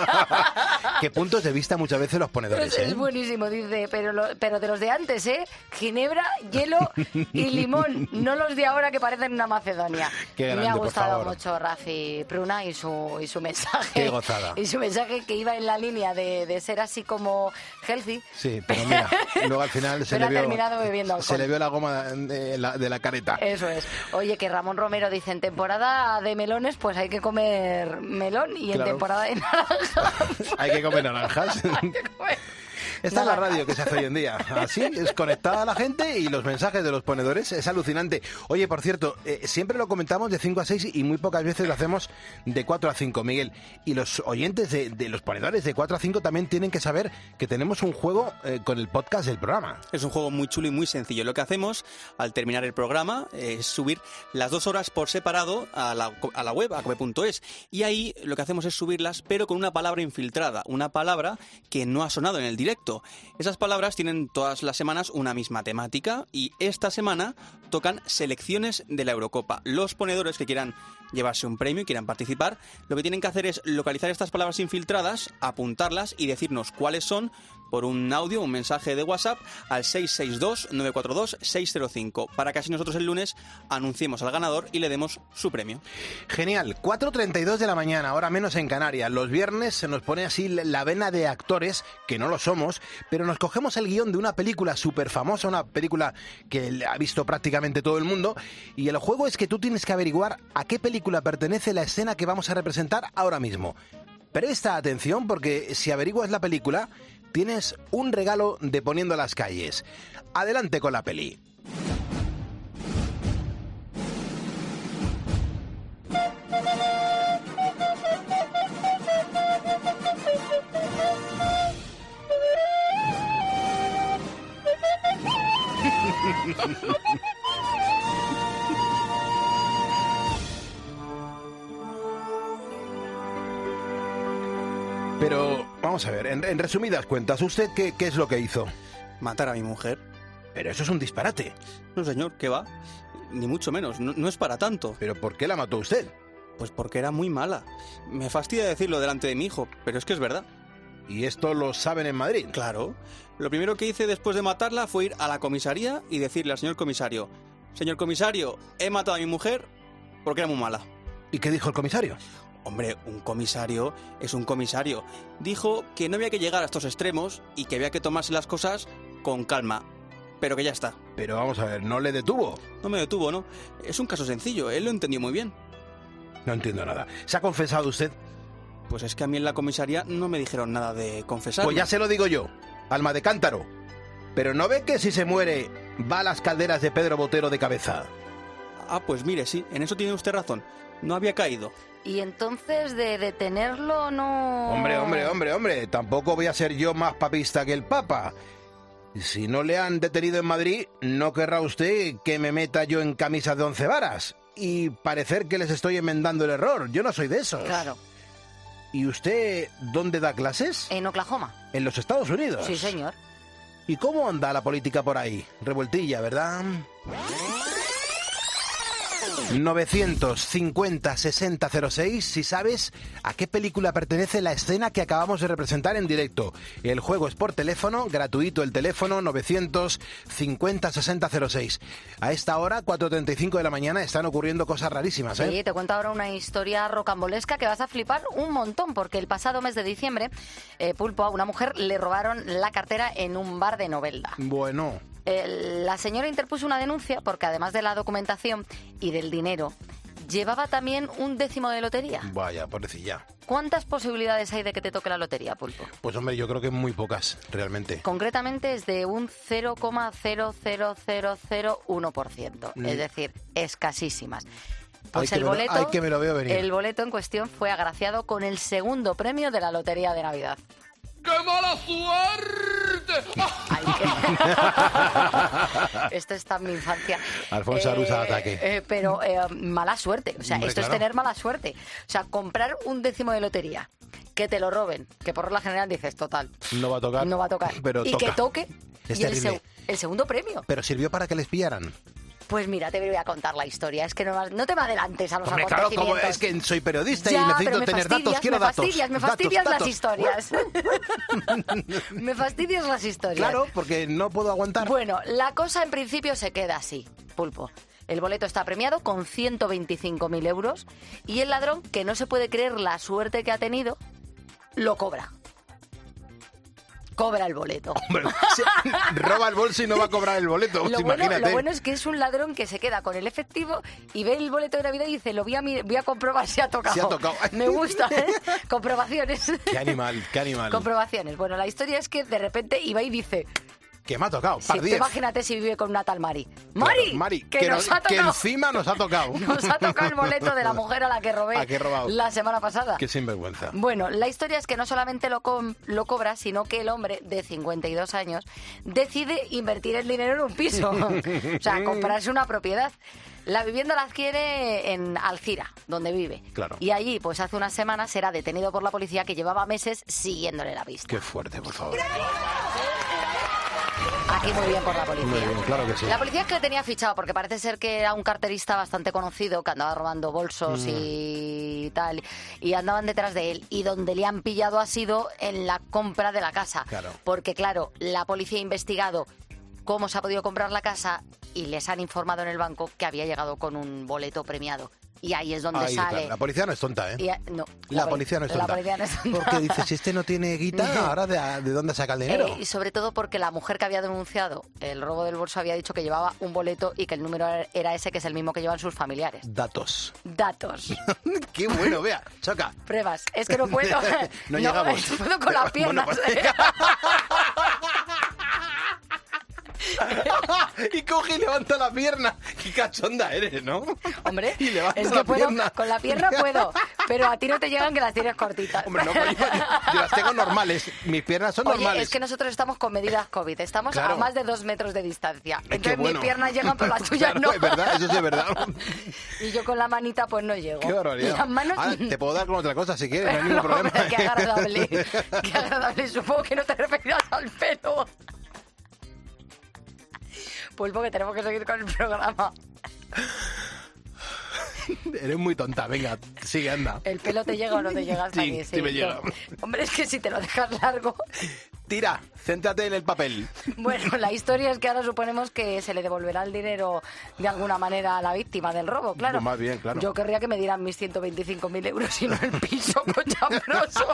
Qué puntos de vista muchas veces los ponedores, Es, ¿eh? es buenísimo, dice, pero, lo- pero de los de antes, ¿eh? Ginebra, hielo y limón, no los de ahora que parecen una Macedonia. Qué Me grande, ha por gustado favor. mucho Rafi Pruna y su, y su mensaje. Qué gozada. Y su mensaje que iba en la línea de, de ser así como healthy. Sí, pero mira, luego al final se Pero le ha vio terminado bebiendo alcohol. se le vio la goma de la, de la careta. Eso es. Oye, que Ramón Romero dice, en temporada de melones, pues hay que comer melón, y en Claro. temporada de naranja, Hay que comer naranjas. Esta es la radio que se hace hoy en día. Así, es conectada a la gente y los mensajes de los ponedores. Es alucinante. Oye, por cierto, eh, siempre lo comentamos de cinco a seis y muy pocas veces lo hacemos de cuatro a cinco, Miguel. Y los oyentes de, de los ponedores de cuatro a cinco también tienen que saber que tenemos un juego eh, con el podcast del programa. Es un juego muy chulo y muy sencillo. Lo que hacemos al terminar el programa es subir las dos horas por separado a la, a la web, a cope punto es. Y ahí lo que hacemos es subirlas, pero con una palabra infiltrada, una palabra que no ha sonado en el directo. Esas palabras tienen todas las semanas una misma temática y esta semana tocan selecciones de la Eurocopa. Los ponedores que quieran llevarse un premio y quieran participar, lo que tienen que hacer es localizar estas palabras infiltradas, apuntarlas y decirnos cuáles son por un audio, un mensaje de WhatsApp al seis seis dos, nueve cuatro dos, seis cero cinco, para que así nosotros el lunes anunciemos al ganador y le demos su premio. Genial, cuatro treinta y dos de la mañana, ahora menos en Canarias. Los viernes se nos pone así la vena de actores, que no lo somos, pero nos cogemos el guión de una película súper famosa, una película que ha visto prácticamente todo el mundo, y el juego es que tú tienes que averiguar a qué película pertenece la escena que vamos a representar ahora mismo. Presta atención porque si averiguas la película, tienes un regalo de Poniendo las Calles. Adelante con la peli. Pero, vamos a ver, en, en resumidas cuentas, ¿usted qué, qué es lo que hizo? Matar a mi mujer. Pero eso es un disparate. No, señor, ¿qué va? Ni mucho menos, no, no es para tanto. ¿Pero por qué la mató usted? Pues porque era muy mala. Me fastidia decirlo delante de mi hijo, pero es que es verdad. ¿Y esto lo saben en Madrid? Claro. Lo primero que hice después de matarla fue ir a la comisaría y decirle al señor comisario: señor comisario, he matado a mi mujer porque era muy mala. ¿Y qué dijo el comisario? Hombre, un comisario es un comisario. Dijo que no había que llegar a estos extremos y que había que tomarse las cosas con calma. Pero que ya está. Pero vamos a ver, ¿no le detuvo? No me detuvo, ¿no? Es un caso sencillo, él lo entendió muy bien. No entiendo nada. ¿Se ha confesado usted? Pues es que a mí en la comisaría no me dijeron nada de confesar. Pues ya se lo digo yo, alma de cántaro. Pero ¿no ve que si se muere va a las calderas de Pedro Botero de cabeza? Ah, pues mire, sí, en eso tiene usted razón. No había caído. Y entonces de detenerlo no... Hombre, hombre, hombre, hombre, tampoco voy a ser yo más papista que el Papa. Si no le han detenido en Madrid, no querrá usted que me meta yo en camisa de once varas y parecer que les estoy enmendando el error. Yo no soy de esos. Claro. ¿Y usted dónde da clases? En Oklahoma. ¿En los Estados Unidos? Sí, señor. ¿Y cómo anda la política por ahí? Revueltilla, ¿verdad? novecientos cincuenta sesenta cero seis, si sabes a qué película pertenece la escena que acabamos de representar en directo. El juego es por teléfono, gratuito el teléfono, novecientos cincuenta sesenta cero seis. A esta hora, cuatro treinta y cinco de la mañana, están ocurriendo cosas rarísimas, ¿eh? Sí, te cuento ahora una historia rocambolesca que vas a flipar un montón, porque el pasado mes de diciembre, eh, Pulpo, a una mujer le robaron la cartera en un bar de Novelda. Bueno... Eh, la señora interpuso una denuncia porque además de la documentación y del dinero, llevaba también un décimo de lotería. Vaya, pobrecilla. ¿Cuántas posibilidades hay de que te toque la lotería, Pulpo? Pues hombre, yo creo que muy pocas, realmente. Concretamente es de un cero coma cero cero cero cero uno por ciento, Mm. es decir, escasísimas. Pues Ay, el que me lo- boleto, ay, que me lo veo venir. el boleto en cuestión fue agraciado con el segundo premio de la lotería de Navidad. ¡Qué mala suerte! Esto está en mi infancia. Alfonso Arusa, ataque. eh, pero eh, mala suerte. O sea, Hombre, esto claro. es tener mala suerte. O sea, comprar un décimo de lotería, que te lo roben, que por regla general dices, total, No va a tocar. no va a tocar. Pero y toca. que toque. Es y el, terrible. seg- el segundo premio. Pero sirvió para que les pillaran. Pues mira, te voy a contar la historia. Es que no, no te me adelantes a los Hombre, claro, como acontecimientos. es que soy periodista Ya, y pero necesito me tener fastidias, datos, quiero me datos. fastidias, me Datos, fastidias datos. las historias. Me fastidias las historias. Claro, porque no puedo aguantar. Bueno, la cosa en principio se queda así, Pulpo. El boleto está premiado con ciento veinticinco mil euros y el ladrón, que no se puede creer la suerte que ha tenido, lo cobra. Cobra el boleto. Hombre, se- roba el bolso y no va a cobrar el boleto, Lo bueno, imagínate. lo bueno es que es un ladrón que se queda con el efectivo y ve el boleto de Navidad y dice, lo voy a, mi- voy a comprobar si ha tocado. Si ha tocado. Me gusta, ¿eh? Comprobaciones. Qué animal, qué animal. Comprobaciones. Bueno, la historia es que de repente iba y dice... Que me ha tocado, Sí, par tú diez. imagínate si vive con una tal Mari. Claro, ¡Mari! Mari, que, que, nos no- ha que tocado. encima nos ha tocado. Nos ha tocado el boleto de la mujer a la que robé ¿A qué he robado? la semana pasada. Qué sinvergüenza. Bueno, la historia es que no solamente lo, com- lo cobra, sino que el hombre de cincuenta y dos años decide invertir el dinero en un piso. O sea, comprarse una propiedad. La vivienda la adquiere en Alcira, donde vive. Claro. Y allí, pues hace unas semanas, será detenido por la policía que llevaba meses siguiéndole la pista. Qué fuerte, por favor. Aquí muy bien por la policía. Muy bien, claro que sí. La policía es que le tenía fichado porque parece ser que era un carterista bastante conocido que andaba robando bolsos Mm. y tal, y andaban detrás de él. Y donde le han pillado ha sido en la compra de la casa. Claro. Porque, claro, la policía ha investigado cómo se ha podido comprar la casa y les han informado en el banco que había llegado con un boleto premiado. Y ahí es donde Ahí está. sale. La policía no es tonta, ¿eh? Y a- no, La poli- policía no es la tonta. policía no es tonta. Porque dice, si este no tiene guita, ahora de, de dónde saca el dinero. Eh, y sobre todo porque la mujer que había denunciado el robo del bolso había dicho que llevaba un boleto y que el número era ese, que es el mismo que llevan sus familiares. Datos. Datos, Qué bueno, vea, choca. pruebas. Es que no puedo. No llegamos. puedo con las Bueno, piernas. pues- y coge y levanta la pierna. Qué cachonda eres, ¿no? Hombre, y levanta es la que puedo, pierna. con la pierna puedo, pero a ti no te llegan que las tienes cortitas. Hombre, no, pues yo, yo las tengo normales. Mis piernas son Oye, normales. es que nosotros estamos con medidas COVID, estamos Claro. a más de dos metros de distancia. Ay, qué Entonces bueno. mis piernas llegan, pero las tuyas Claro, no. es verdad, eso sí es verdad. Y yo con la manita pues no llego. Qué barbaridad. Las manos... Ahora, te puedo dar con otra cosa si quieres, no hay ningún No, problema. hombre, qué agradable. Qué agradable. Supongo que no te referirás al pelo. Pulpo, que tenemos que seguir con el programa. Eres muy tonta, venga, sigue, anda. ¿El pelo te llega o no te llega hasta Sí, aquí? sí me llega. Hombre, es que si te lo dejas largo... Tira, céntrate en el papel. Bueno, la historia es que ahora suponemos que se le devolverá el dinero de alguna manera a la víctima del robo, claro. Pues más bien, claro. Yo querría que me dieran mis ciento veinticinco mil euros y no el piso cochambroso.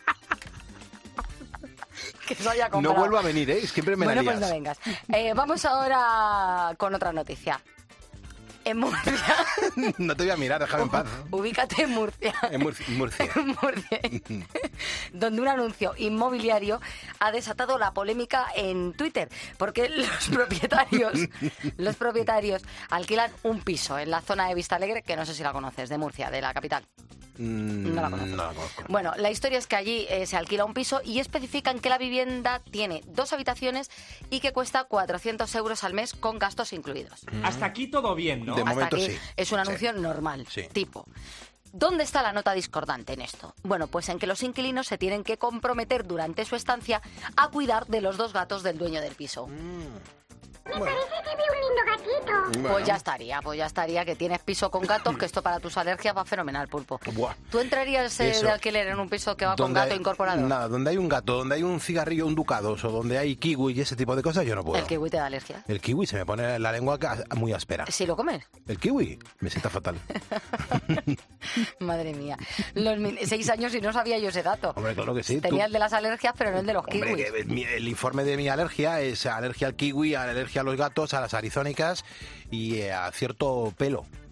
Que se haya No comprado. vuelvo a venir, ¿eh? Siempre me Bueno, la lías. pues no vengas. Eh, vamos ahora con otra noticia. En Murcia, No te voy a mirar, déjame en paz. ubícate en Murcia. En Murcia. Murcia. En Murcia, donde un anuncio inmobiliario ha desatado la polémica en Twitter, porque los propietarios, los propietarios alquilan un piso en la zona de Vistalegre, que no sé si la conoces, de Murcia, de la capital. Mm, No la conozco. No la conozco. Bueno, la historia es que allí eh, se alquila un piso y especifican que la vivienda tiene dos habitaciones y que cuesta cuatrocientos euros al mes con gastos incluidos. Hasta aquí todo bien, ¿no? De Hasta momento aquí sí. es un anuncio Sí. normal, Sí. tipo. ¿Dónde está la nota discordante en esto? Bueno, pues en que los inquilinos se tienen que comprometer durante su estancia a cuidar de los dos gatos del dueño del piso. Me parece que veo un lindo gatito. Pues ya estaría, pues ya estaría, que tienes piso con gatos, que esto para tus alergias va fenomenal, Pulpo. Buah. ¿Tú entrarías eh, Eso. de alquiler en un piso que va con Donde gato hay- incorporado? Nada, donde hay un gato, donde hay un cigarrillo, un ducados, o donde hay kiwi y ese tipo de cosas, yo no puedo. El kiwi te da alergia. El kiwi se me pone la lengua ca- muy áspera. Si lo comes. El kiwi me sienta fatal. Madre mía. Los mi- seis años y no sabía yo ese dato. Hombre, claro que sí. Tenía tú- el de las alergias, pero no el de los Hombre, kiwis. que mi- el informe de mi alergia es alergia al kiwi, alergia a los gatos, a las arizónicas y eh, a cierto pelo.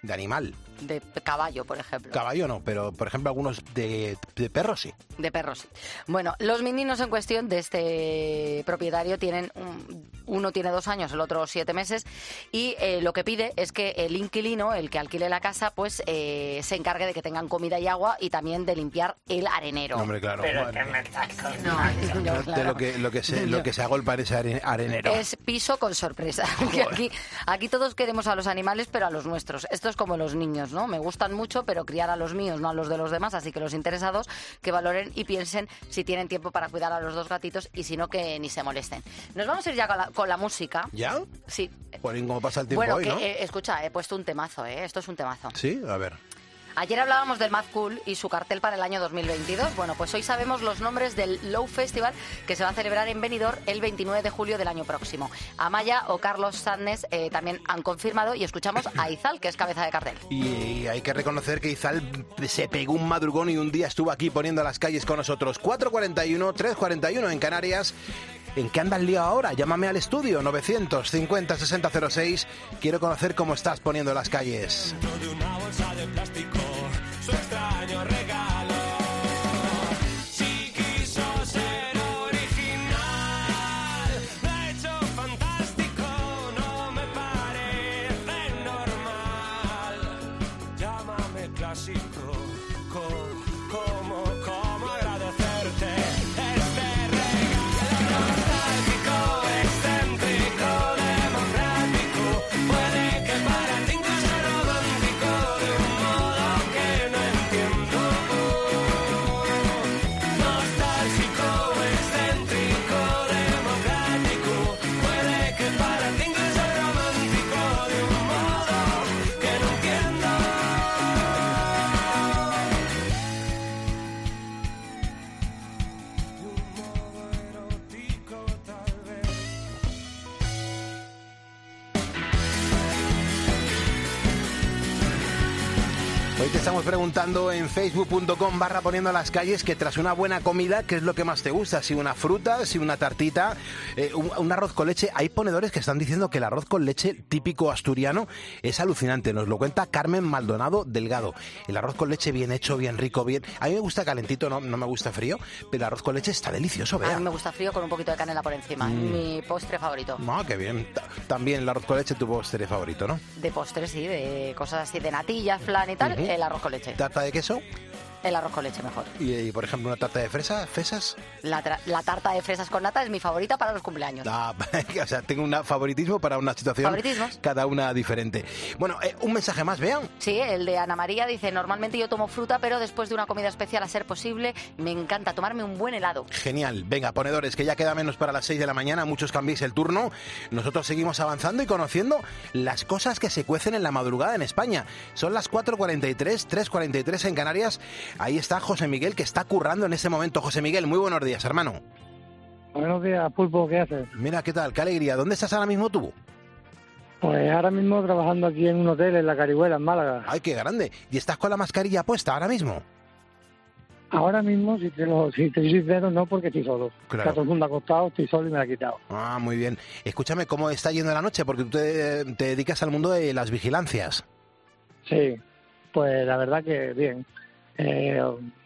De animal. De caballo, por ejemplo. Caballo no, pero por ejemplo algunos de, de perros sí. De perros. Bueno, los meninos en cuestión de este propietario tienen, un, uno tiene dos años, el otro siete meses, y eh, lo que pide es que el inquilino, el que alquile la casa, pues eh, se encargue de que tengan comida y agua y también de limpiar el arenero. Hombre, claro. Pero Bueno. que me estás No, De claro. lo que lo que se lo que se agolpa en ese are- arenero. Es piso con sorpresa. Que aquí, aquí todos queremos a los animales, pero a los nuestros. Esto es como los niños, ¿no? Me gustan mucho, pero criar a los míos, no a los de los demás. Así que los interesados que valoren y piensen si tienen tiempo para cuidar a los dos gatitos y si no, que ni se molesten. Nos vamos a ir ya con la, con la música. ¿Ya? Sí. Por cómo pasa el tiempo Bueno, hoy, que, ¿no? eh, escucha, he puesto un temazo, ¿eh? Esto es un temazo. Sí, a ver. Ayer hablábamos del Mad Cool y su cartel para el año dos mil veintidós. Bueno, pues hoy sabemos los nombres del Low Festival que se va a celebrar en Benidorm el veintinueve de julio del año próximo. Amaya o Carlos Sadness eh, también han confirmado y escuchamos a Izal, que es cabeza de cartel. Y hay que reconocer que Izal se pegó un madrugón y un día estuvo aquí poniendo las calles con nosotros. cuatro cuarenta y uno, tres cuarenta y uno en Canarias. ¿En qué andas lío ahora? Llámame al estudio novecientos cincuenta sesenta cero seis. Quiero conocer cómo estás poniendo las calles. De una bolsa de plástico, su extraño regalo. Si quiso ser original, lo ha hecho fantástico, no me parece normal. Llámame clásico, co- como, como agradecerte este regalo nostálgico, excéntrico, democrático. Puede que para ti incluso romántico, de un modo que no entiendo. Nostálgico, excéntrico, democrático. Puede que para ti incluso romántico, de un modo que no entiendo. De un modo erótico, tal vez. Hoy te estamos preguntando en facebook punto com barra poniendo las calles que tras una buena comida, ¿qué es lo que más te gusta? Si una fruta, si una tartita, eh, un, un arroz con leche. Hay ponedores que están diciendo que el arroz con leche típico asturiano es alucinante. Nos lo cuenta Carmen Maldonado Delgado. El arroz con leche bien hecho, bien rico, bien... A mí me gusta calentito, no, no me gusta frío, pero el arroz con leche está delicioso, A vea. mí me gusta frío con un poquito de canela por encima. Mm. Mi postre favorito. Ah, qué bien. Ta- También el arroz con leche tu postre favorito, ¿no? De postre, sí, de cosas así, de natillas, flan y tal, Ujú. el arroz con leche. Tarta de queso El arroz con leche mejor. y, y, por ejemplo, una tarta de fresa, fresas. La, tra- la tarta de fresas con nata es mi favorita para los cumpleaños. Ah, o sea, tengo un favoritismo para una situación. ¿Favoritismos? Cada una diferente. Bueno, eh, un mensaje más, vean. Sí, el de Ana María dice, normalmente yo tomo fruta, pero después de una comida especial, a ser posible, me encanta tomarme un buen helado. Genial. Venga, ponedores, que ya queda menos para las seis de la mañana. Muchos cambiéis el turno. Nosotros seguimos avanzando y conociendo las cosas que se cuecen en la madrugada en España. Son las cuatro cuarenta y tres, tres cuarenta y tres en Canarias. Ahí está José Miguel, que está currando en este momento. José Miguel, muy buenos días, hermano. Buenos días, Pulpo, ¿qué haces? Mira, ¿qué tal? Qué alegría. ¿Dónde estás ahora mismo tú? Pues ahora mismo trabajando aquí en un hotel en La Carihuela, en Málaga. Ay, qué grande. ¿Y estás con la mascarilla puesta ahora mismo? Ahora mismo, si te, lo, si te soy sincero, no, porque estoy solo. Claro. Está todo el mundo acostado, estoy solo y me la he quitado. Ah, muy bien. Escúchame, ¿cómo está yendo la noche? Porque tú te, te dedicas al mundo de las vigilancias. Sí, pues la verdad que bien. Eh,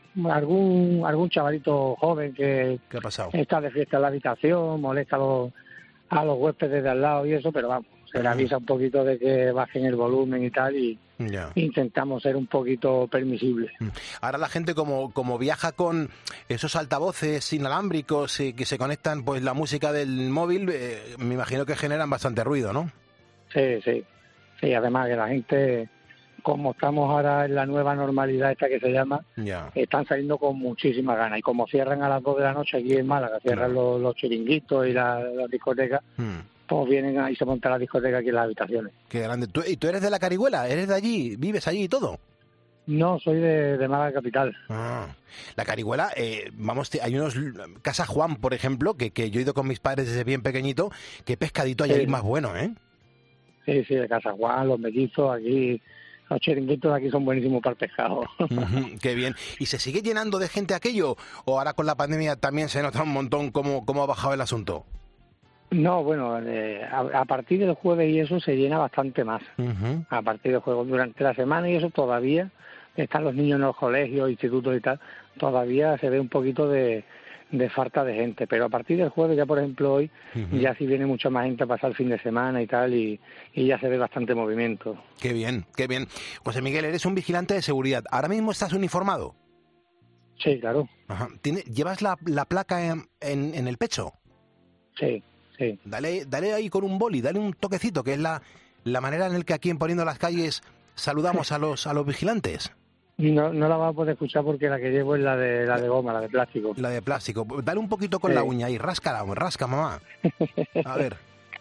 algún algún chavalito joven que ¿Qué ha pasado? está de fiesta en la habitación, molesta a los, a los huéspedes de al lado y eso, pero vamos, se le avisa un poquito de que bajen el volumen y tal y Ya. intentamos ser un poquito permisibles. Ahora la gente como, como viaja con esos altavoces inalámbricos eh, que se conectan pues la música del móvil, eh, me imagino que generan bastante ruido, ¿no? Sí, sí. Sí, además que la gente, como estamos ahora en la nueva normalidad esta que se llama, Ya. están saliendo con muchísimas ganas. Y como cierran a las dos de la noche aquí en Málaga, cierran los, los chiringuitos y la- las discotecas, Hmm. pues vienen ahí, se monta la discoteca aquí en las habitaciones. Qué grande. ¿Tú, ¿Y tú eres de la Carihuela? ¿Eres de allí? ¿Vives allí y todo? No, soy de, de Málaga capital. Ah, la Carihuela, eh, vamos, te- hay unos... Casa Juan, por ejemplo, que, que yo he ido con mis padres desde bien pequeñito. Qué pescadito hay Sí. ahí más bueno, ¿eh? Sí, sí, de Casa Juan, los mellizos, aquí, los chiringuitos de aquí son buenísimos para el pescado. Ujú, qué bien. ¿Y se sigue llenando de gente aquello? ¿O ahora con la pandemia también se nota un montón cómo, cómo ha bajado el asunto? No, bueno, eh, a, a partir del jueves y eso se llena bastante más. Uh-huh. A partir del jueves, durante la semana y eso todavía están los niños en los colegios, institutos y tal, todavía se ve un poquito de, de falta de gente. Pero a partir del jueves, ya por ejemplo hoy, uh-huh. ya sí viene mucha más gente a pasar el fin de semana y tal, y, y ya se ve bastante movimiento. Qué bien, qué bien. José Miguel, eres un vigilante de seguridad. ¿Ahora mismo estás uniformado? Sí, claro. Ajá. ¿Tiene, ¿Llevas la, la placa en, en, en el pecho? Sí. Sí. Dale, dale ahí con un boli, dale un toquecito, que es la, la manera en la que aquí en Poniendo las Calles saludamos a los a los vigilantes. No, no la vas a poder escuchar porque la que llevo es la de la de goma, la de plástico. La de plástico. Dale un poquito con sí. la uña ahí, ráscala, rasca, mamá. A ver.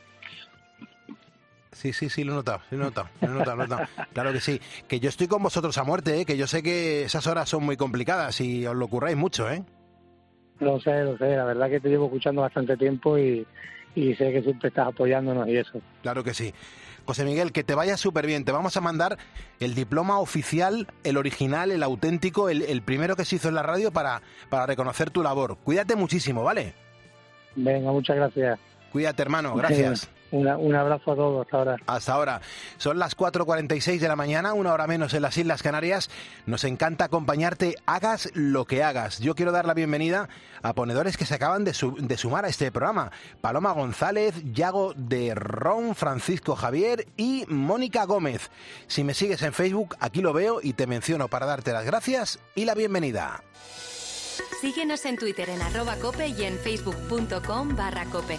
Sí, sí, sí, lo he notado, lo he notado, lo he notado, lo he notado. Claro que sí. Que yo estoy con vosotros a muerte, ¿eh? Que yo sé que esas horas son muy complicadas y os lo curráis mucho, ¿eh? Lo sé, lo sé. La verdad que te llevo escuchando bastante tiempo y... y sé que siempre estás apoyándonos y eso. Claro que sí. José Miguel, que te vaya súper bien. Te vamos a mandar el diploma oficial, el original, el auténtico, el, el primero que se hizo en la radio para, para reconocer tu labor. Cuídate muchísimo, ¿vale? Venga, muchas gracias. Cuídate, hermano. Gracias. Una, un abrazo a todos hasta ahora. Hasta ahora. Son las cuatro cuarenta y seis de la mañana, una hora menos en las Islas Canarias. Nos encanta acompañarte, hagas lo que hagas. Yo quiero dar la bienvenida a ponedores que se acaban de, su, de sumar a este programa. Paloma González, Yago de Ron, Francisco Javier y Mónica Gómez. Si me sigues en Facebook, aquí lo veo y te menciono para darte las gracias y la bienvenida. Síguenos en Twitter en arroba cope y en facebook.com barra cope.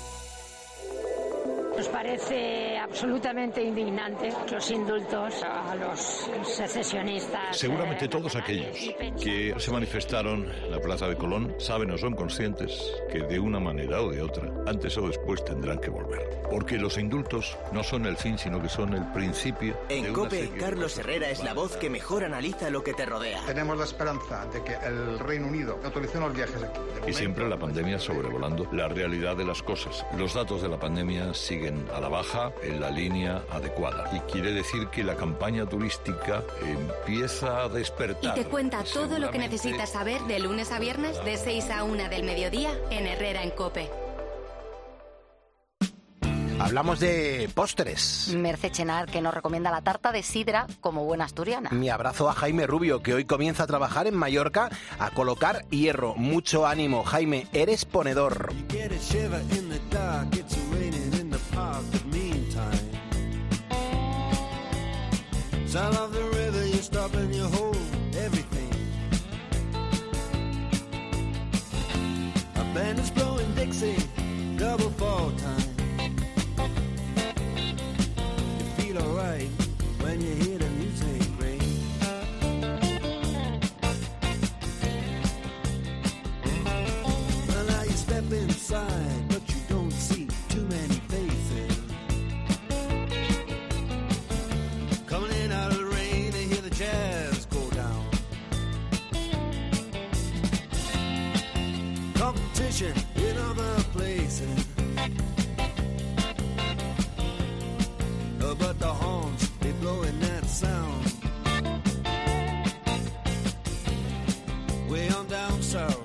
Nos parece absolutamente indignante los indultos a los secesionistas. Seguramente todos aquellos que se manifestaron en la Plaza de Colón saben o son conscientes que de una manera o de otra, antes o después tendrán que volver. Porque los indultos no son el fin, sino que son el principio. En COPE, Carlos Herrera es la voz que mejor analiza lo que te rodea. Tenemos la esperanza de que el Reino Unido autorice los viajes aquí. Y siempre la pandemia sobrevolando la realidad de las cosas. Los datos de la pandemia siguen a la baja en la línea adecuada. Y quiere decir que la campaña turística empieza a despertar. Y te cuenta todo lo que necesitas saber de lunes a viernes de seis a una del mediodía en Herrera en COPE. Hablamos de postres. Mercè Chenar, que nos recomienda la tarta de sidra como buena asturiana. Mi abrazo a Jaime Rubio, que hoy comienza a trabajar en Mallorca a colocar hierro. Mucho ánimo, Jaime, eres ponedor. Alright, when you hear the music ring. Well, now you step inside, but you don't see too many faces. Coming in out of the rain, they hear the jazz go down. Competition in other places. But the horns, they blowing that sound. Way on down south,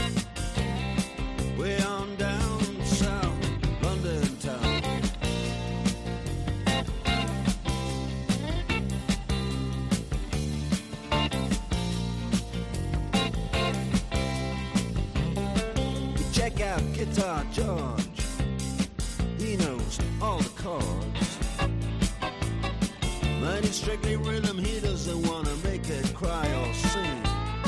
way on down south, London town. Check out Guitar George, he knows all the chords. But it's strictly rhythm, he doesn't wanna make it cry or sing.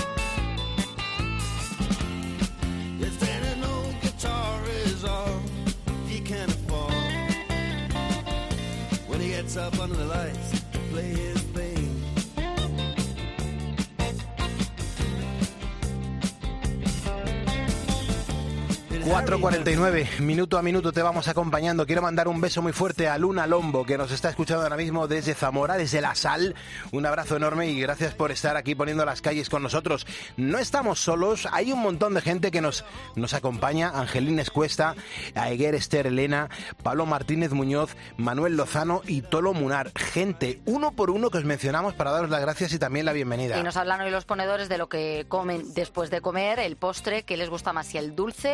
If then an old guitar is all he can afford, when he gets up under the lights to play his thing. cuatro cuarenta y nueve, minuto a minuto te vamos acompañando. Quiero mandar un beso muy fuerte a Luna Lombo, que nos está escuchando ahora mismo desde Zamora, desde La Sal. Un abrazo enorme y gracias por estar aquí poniendo las calles con nosotros. No estamos solos, hay un montón de gente que nos, nos acompaña. Angelines Cuesta, Aeguer Esther Elena, Pablo Martínez Muñoz, Manuel Lozano y Tolo Munar. Gente, uno por uno que os mencionamos para daros las gracias y también la bienvenida. Y nos hablan hoy los ponedores de lo que comen después de comer, el postre, qué les gusta más, si el dulce o la fruta.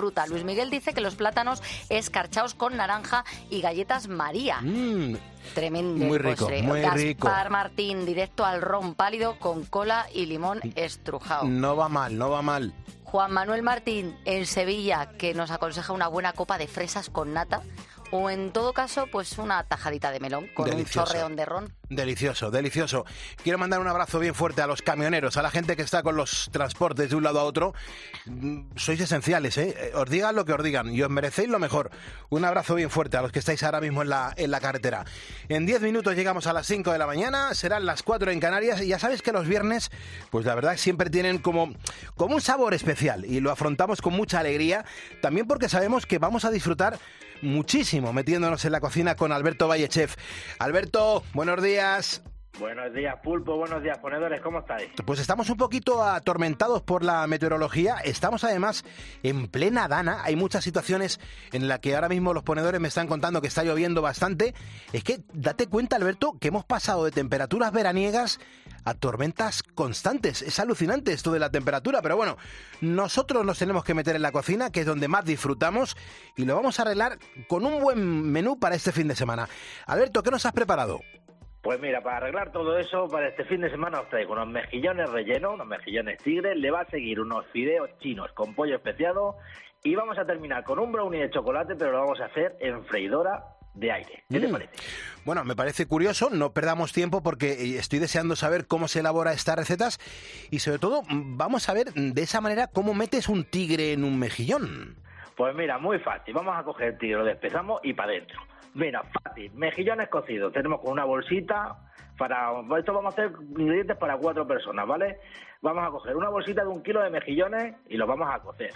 fruta. Luis Miguel dice que los plátanos escarchados con naranja y galletas María. Mm. Tremendo Muy el rico, postre. muy Gaspar rico. Martín, directo al ron pálido con cola y limón estrujado. No va mal, no va mal. Juan Manuel Martín, en Sevilla, que nos aconseja una buena copa de fresas con nata o, en todo caso, pues una tajadita de melón con Delicioso. un chorreón de ron. Delicioso, delicioso. Quiero mandar un abrazo bien fuerte a los camioneros, a la gente que está con los transportes de un lado a otro. Mm, Sois esenciales, ¿eh? Os digan lo que os digan y os merecéis lo mejor. Un abrazo bien fuerte a los que estáis ahora mismo en la, en la carretera. En diez minutos llegamos a las cinco de la mañana, serán las cuatro en Canarias y ya sabes que los viernes, pues la verdad siempre tienen como, como un sabor especial y lo afrontamos con mucha alegría, también porque sabemos que vamos a disfrutar muchísimo metiéndonos en la cocina con Alberto Valle, chef. Alberto, buenos días. Buenos días, Pulpo, buenos días, ponedores, ¿cómo estáis? Pues estamos un poquito atormentados por la meteorología, estamos además en plena dana, hay muchas situaciones en las que ahora mismo los ponedores me están contando que está lloviendo bastante. Es que date cuenta, Alberto, que hemos pasado de temperaturas veraniegas a tormentas constantes. Es alucinante esto de la temperatura, pero bueno, nosotros nos tenemos que meter en la cocina, que es donde más disfrutamos, y lo vamos a arreglar con un buen menú para este fin de semana. Alberto, ¿qué nos has preparado? Pues mira, para arreglar todo eso, para este fin de semana os traigo unos mejillones rellenos, unos mejillones tigres, le va a seguir unos fideos chinos con pollo especiado y vamos a terminar con un brownie de chocolate, pero lo vamos a hacer en freidora de aire. ¿Qué te Mm. parece? Bueno, me parece curioso, no perdamos tiempo porque estoy deseando saber cómo se elabora estas recetas y sobre todo vamos a ver de esa manera cómo metes un tigre en un mejillón. Pues mira, muy fácil, vamos a coger el tigre, lo despezamos y para adentro. Mira, fácil, mejillones cocidos, tenemos con una bolsita, para esto vamos a hacer ingredientes para cuatro personas, ¿vale? Vamos a coger una bolsita de un kilo de mejillones y los vamos a cocer.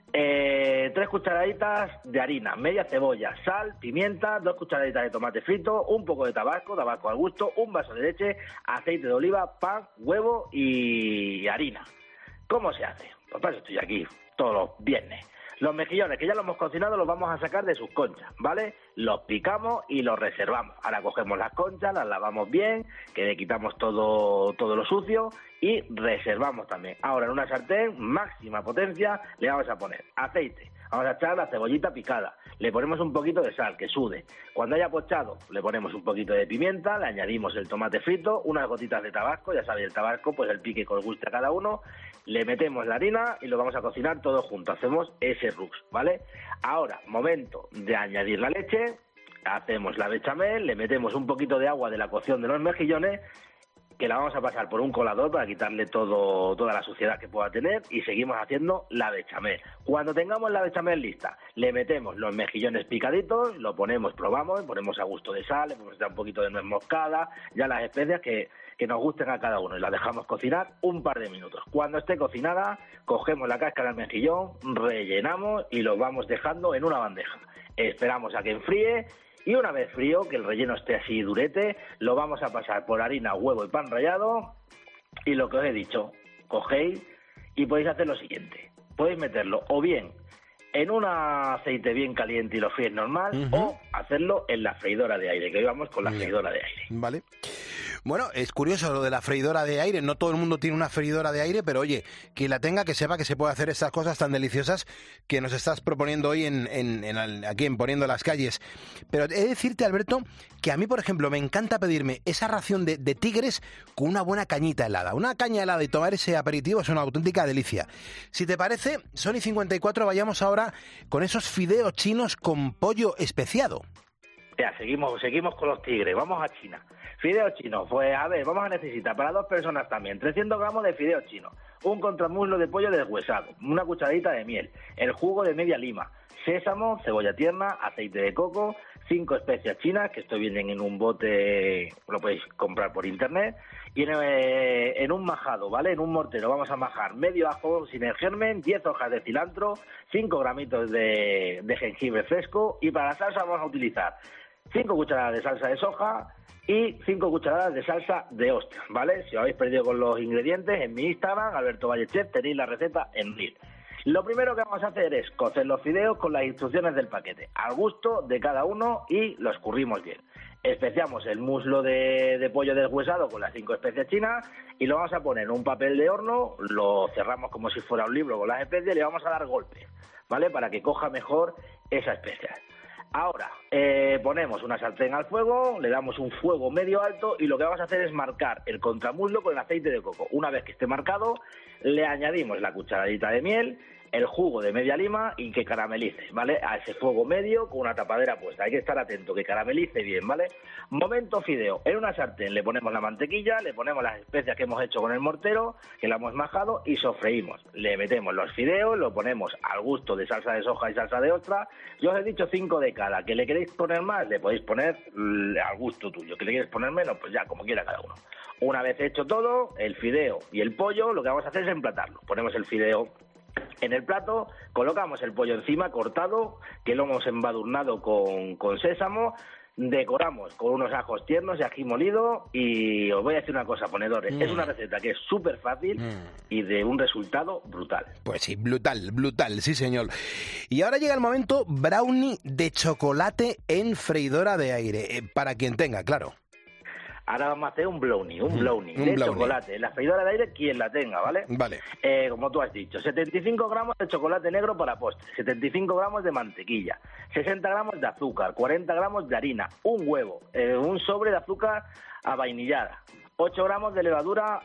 Eh, tres cucharaditas de harina, media cebolla, sal, pimienta, dos cucharaditas de tomate frito, un poco de tabasco, tabasco al gusto, un vaso de leche, aceite de oliva, pan, huevo y harina. ¿Cómo se hace? Pues para eso estoy aquí todos los viernes. Los mejillones, que ya los hemos cocinado, los vamos a sacar de sus conchas, ¿vale? Los picamos y los reservamos. Ahora cogemos las conchas, las lavamos bien, que le quitamos todo, todo lo sucio y reservamos también. Ahora en una sartén, máxima potencia, le vamos a poner aceite. Vamos a echar la cebollita picada, le ponemos un poquito de sal, que sude. Cuando haya pochado, le ponemos un poquito de pimienta, le añadimos el tomate frito, unas gotitas de tabasco, ya sabéis, el tabasco, pues el pique que os guste a cada uno. Le metemos la harina y lo vamos a cocinar todo junto, hacemos ese rux, ¿vale? Ahora, momento de añadir la leche, hacemos la bechamel, le metemos un poquito de agua de la cocción de los mejillones, que la vamos a pasar por un colador para quitarle todo, toda la suciedad que pueda tener y seguimos haciendo la bechamel. Cuando tengamos la bechamel lista, le metemos los mejillones picaditos, lo ponemos, probamos, ponemos a gusto de sal, le ponemos un poquito de nuez moscada, ya las especias que, que nos gusten a cada uno y la dejamos cocinar un par de minutos. Cuando esté cocinada, cogemos la cáscara del mejillón, rellenamos y lo vamos dejando en una bandeja. Esperamos a que enfríe. Y una vez frío, que el relleno esté así durete, lo vamos a pasar por harina, huevo y pan rallado. Y lo que os he dicho, cogéis y podéis hacer lo siguiente. Podéis meterlo o bien en un aceite bien caliente y lo fríes normal, uh-huh. o hacerlo en la freidora de aire, que hoy vamos con la freidora de aire. Vale. Bueno, es curioso lo de la freidora de aire. No todo el mundo tiene una freidora de aire, pero oye, quien la tenga, que sepa que se puede hacer estas cosas tan deliciosas que nos estás proponiendo hoy en, en, en aquí en Poniendo las Calles. Pero he de decirte, Alberto, que a mí, por ejemplo, me encanta pedirme esa ración de, de tigres con una buena cañita helada. Una caña helada y tomar ese aperitivo es una auténtica delicia. Si te parece, Sony cincuenta y cuatro, vayamos ahora con esos fideos chinos con pollo especiado. Ya, seguimos, seguimos con los tigres, vamos a China. Fideos chinos, pues a ver, vamos a necesitar para dos personas también, trescientos gramos de fideos chinos, un contramuslo de pollo deshuesado, una cucharadita de miel, el jugo de media lima, sésamo, cebolla tierna, aceite de coco, cinco especias chinas, que esto vienen en un bote, lo podéis comprar por internet, y en, eh, en un majado, ¿vale? En un mortero vamos a majar medio ajo sin el germen, diez hojas de cilantro, cinco gramitos de, de jengibre fresco, y para la salsa vamos a utilizar cinco cucharadas de salsa de soja y cinco cucharadas de salsa de ostra, ¿vale? Si os habéis perdido con los ingredientes, en mi Instagram, Alberto Valle Chef, tenéis la receta en Reel. Lo primero que vamos a hacer es cocer los fideos con las instrucciones del paquete, al gusto de cada uno, y los currimos bien. Especiamos el muslo de, de pollo deshuesado con las cinco especias chinas y lo vamos a poner en un papel de horno, lo cerramos como si fuera un libro con las especias y le vamos a dar golpes. ¿vale? Para que coja mejor esa especia. Ahora, eh, ponemos una sartén al fuego, le damos un fuego medio alto y lo que vamos a hacer es marcar el contramuslo con el aceite de coco. Una vez que esté marcado, le añadimos la cucharadita de miel, el jugo de media lima y que caramelice, ¿vale? A ese fuego medio con una tapadera puesta. Hay que estar atento, que caramelice bien, ¿vale? Momento fideo. En una sartén le ponemos la mantequilla, le ponemos las especias que hemos hecho con el mortero, que la hemos majado y sofreímos. Le metemos los fideos, lo ponemos al gusto de salsa de soja y salsa de ostra. Yo os he dicho cinco de cada. ¿Que le queréis poner más? Le podéis poner al gusto tuyo. ¿Que le queréis poner menos? Pues ya, como quiera cada uno. Una vez hecho todo, el fideo y el pollo, lo que vamos a hacer es emplatarlo. Ponemos el fideo en el plato, colocamos el pollo encima cortado, que lo hemos embadurnado con, con sésamo, decoramos con unos ajos tiernos y ají molido y os voy a decir una cosa, ponedores, mm. es una receta que es súper fácil mm. y de un resultado brutal. Pues sí, brutal, brutal, sí señor. Y ahora llega el momento brownie de chocolate en freidora de aire, eh, para quien tenga, claro. Ahora vamos a hacer un brownie, un brownie un de brownie. chocolate. En la freidora de aire, quien la tenga, ¿vale? Vale. Eh, como tú has dicho, setenta y cinco gramos de chocolate negro para postre, setenta y cinco gramos de mantequilla, sesenta gramos de azúcar, cuarenta gramos de harina, un huevo, eh, un sobre de azúcar avainillada, ocho gramos de levadura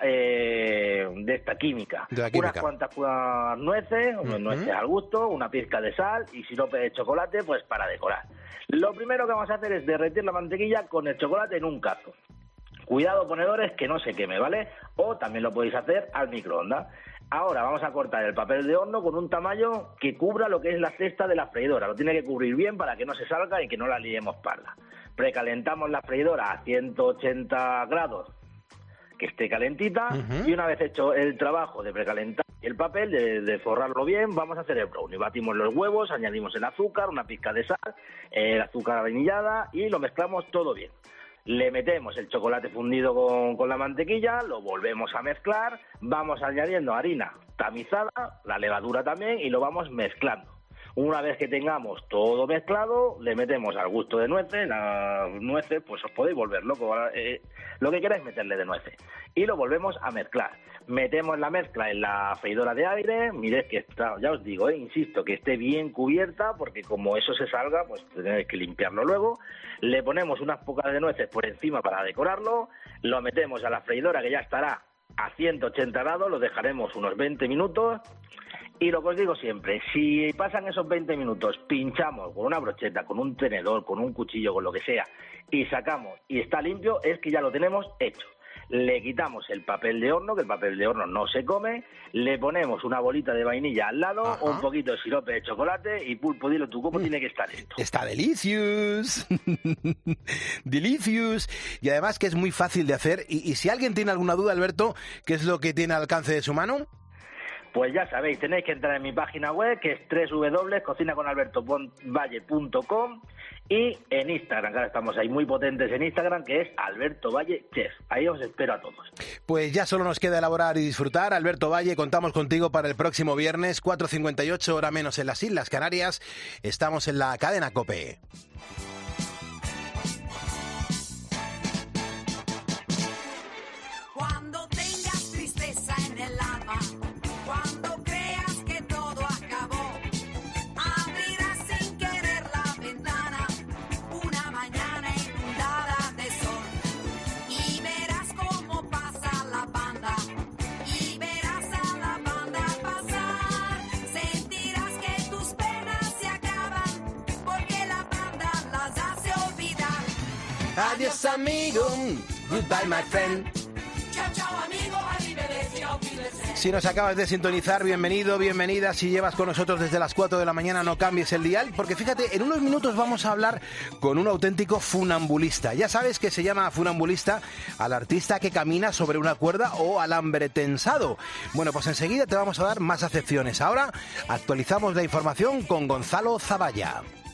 eh, de esta química, de la química, unas cuantas uh, nueces, uh-huh. nueces al gusto, una pizca de sal y sirope de chocolate, pues para decorar. Lo primero que vamos a hacer es derretir la mantequilla con el chocolate en un cazo. Cuidado, ponedores, que no se queme, ¿vale? O también lo podéis hacer al microondas. Ahora vamos a cortar el papel de horno con un tamaño que cubra lo que es la cesta de la freidora. Lo tiene que cubrir bien para que no se salga y que no la liemos parda. Precalentamos la freidora a ciento ochenta grados, que esté calentita, uh-huh. y una vez hecho el trabajo de precalentar el papel, de, de forrarlo bien, vamos a hacer el brownie. Batimos los huevos, añadimos el azúcar, una pizca de sal, el azúcar vainillada y lo mezclamos todo bien. Le metemos el chocolate fundido con, con la mantequilla, lo volvemos a mezclar, vamos añadiendo harina tamizada, la levadura también, y lo vamos mezclando. Una vez que tengamos todo mezclado, le metemos al gusto de nueces, las nueces, pues os podéis volver loco, eh, lo que queráis meterle de nueces. Y lo volvemos a mezclar. Metemos la mezcla en la freidora de aire, mirad que está, ya os digo, eh, insisto, que esté bien cubierta, porque como eso se salga, pues tenéis que limpiarlo luego. Le ponemos unas pocas de nueces por encima para decorarlo, lo metemos a la freidora que ya estará a ciento ochenta grados, lo dejaremos unos veinte minutos. Y lo que os digo siempre, si pasan esos veinte minutos, pinchamos con una brocheta, con un tenedor, con un cuchillo, con lo que sea, y sacamos y está limpio, es que ya lo tenemos hecho. Le quitamos el papel de horno, que el papel de horno no se come, le ponemos una bolita de vainilla al lado, ajá, un poquito de sirope de chocolate y pulpo, dilo tú, ¿cómo mm. tiene que estar esto? Está delicious, delicious, y además que es muy fácil de hacer, y, y si alguien tiene alguna duda, Alberto, ¿qué es lo que tiene al alcance de su mano? Pues ya sabéis, tenéis que entrar en mi página web, que es doble u doble u doble u punto cocina con alberto valle punto com, y en Instagram, claro, estamos ahí muy potentes en Instagram, que es Alberto Valle Chef. Ahí os espero a todos. Pues ya solo nos queda elaborar y disfrutar. Alberto Valle, contamos contigo para el próximo viernes, cuatro cincuenta y ocho, hora menos en las Islas Canarias. Estamos en la cadena COPE. Adiós, amigo. Goodbye, my friend. Chao, chao, amigo. Si nos acabas de sintonizar, bienvenido, bienvenida. Si llevas con nosotros desde las cuatro de la mañana, no cambies el dial, porque fíjate, en unos minutos vamos a hablar con un auténtico funambulista. Ya sabes que se llama funambulista al artista que camina sobre una cuerda o alambre tensado. Bueno, pues enseguida te vamos a dar más acepciones. Ahora actualizamos la información con Gonzalo Zavalla.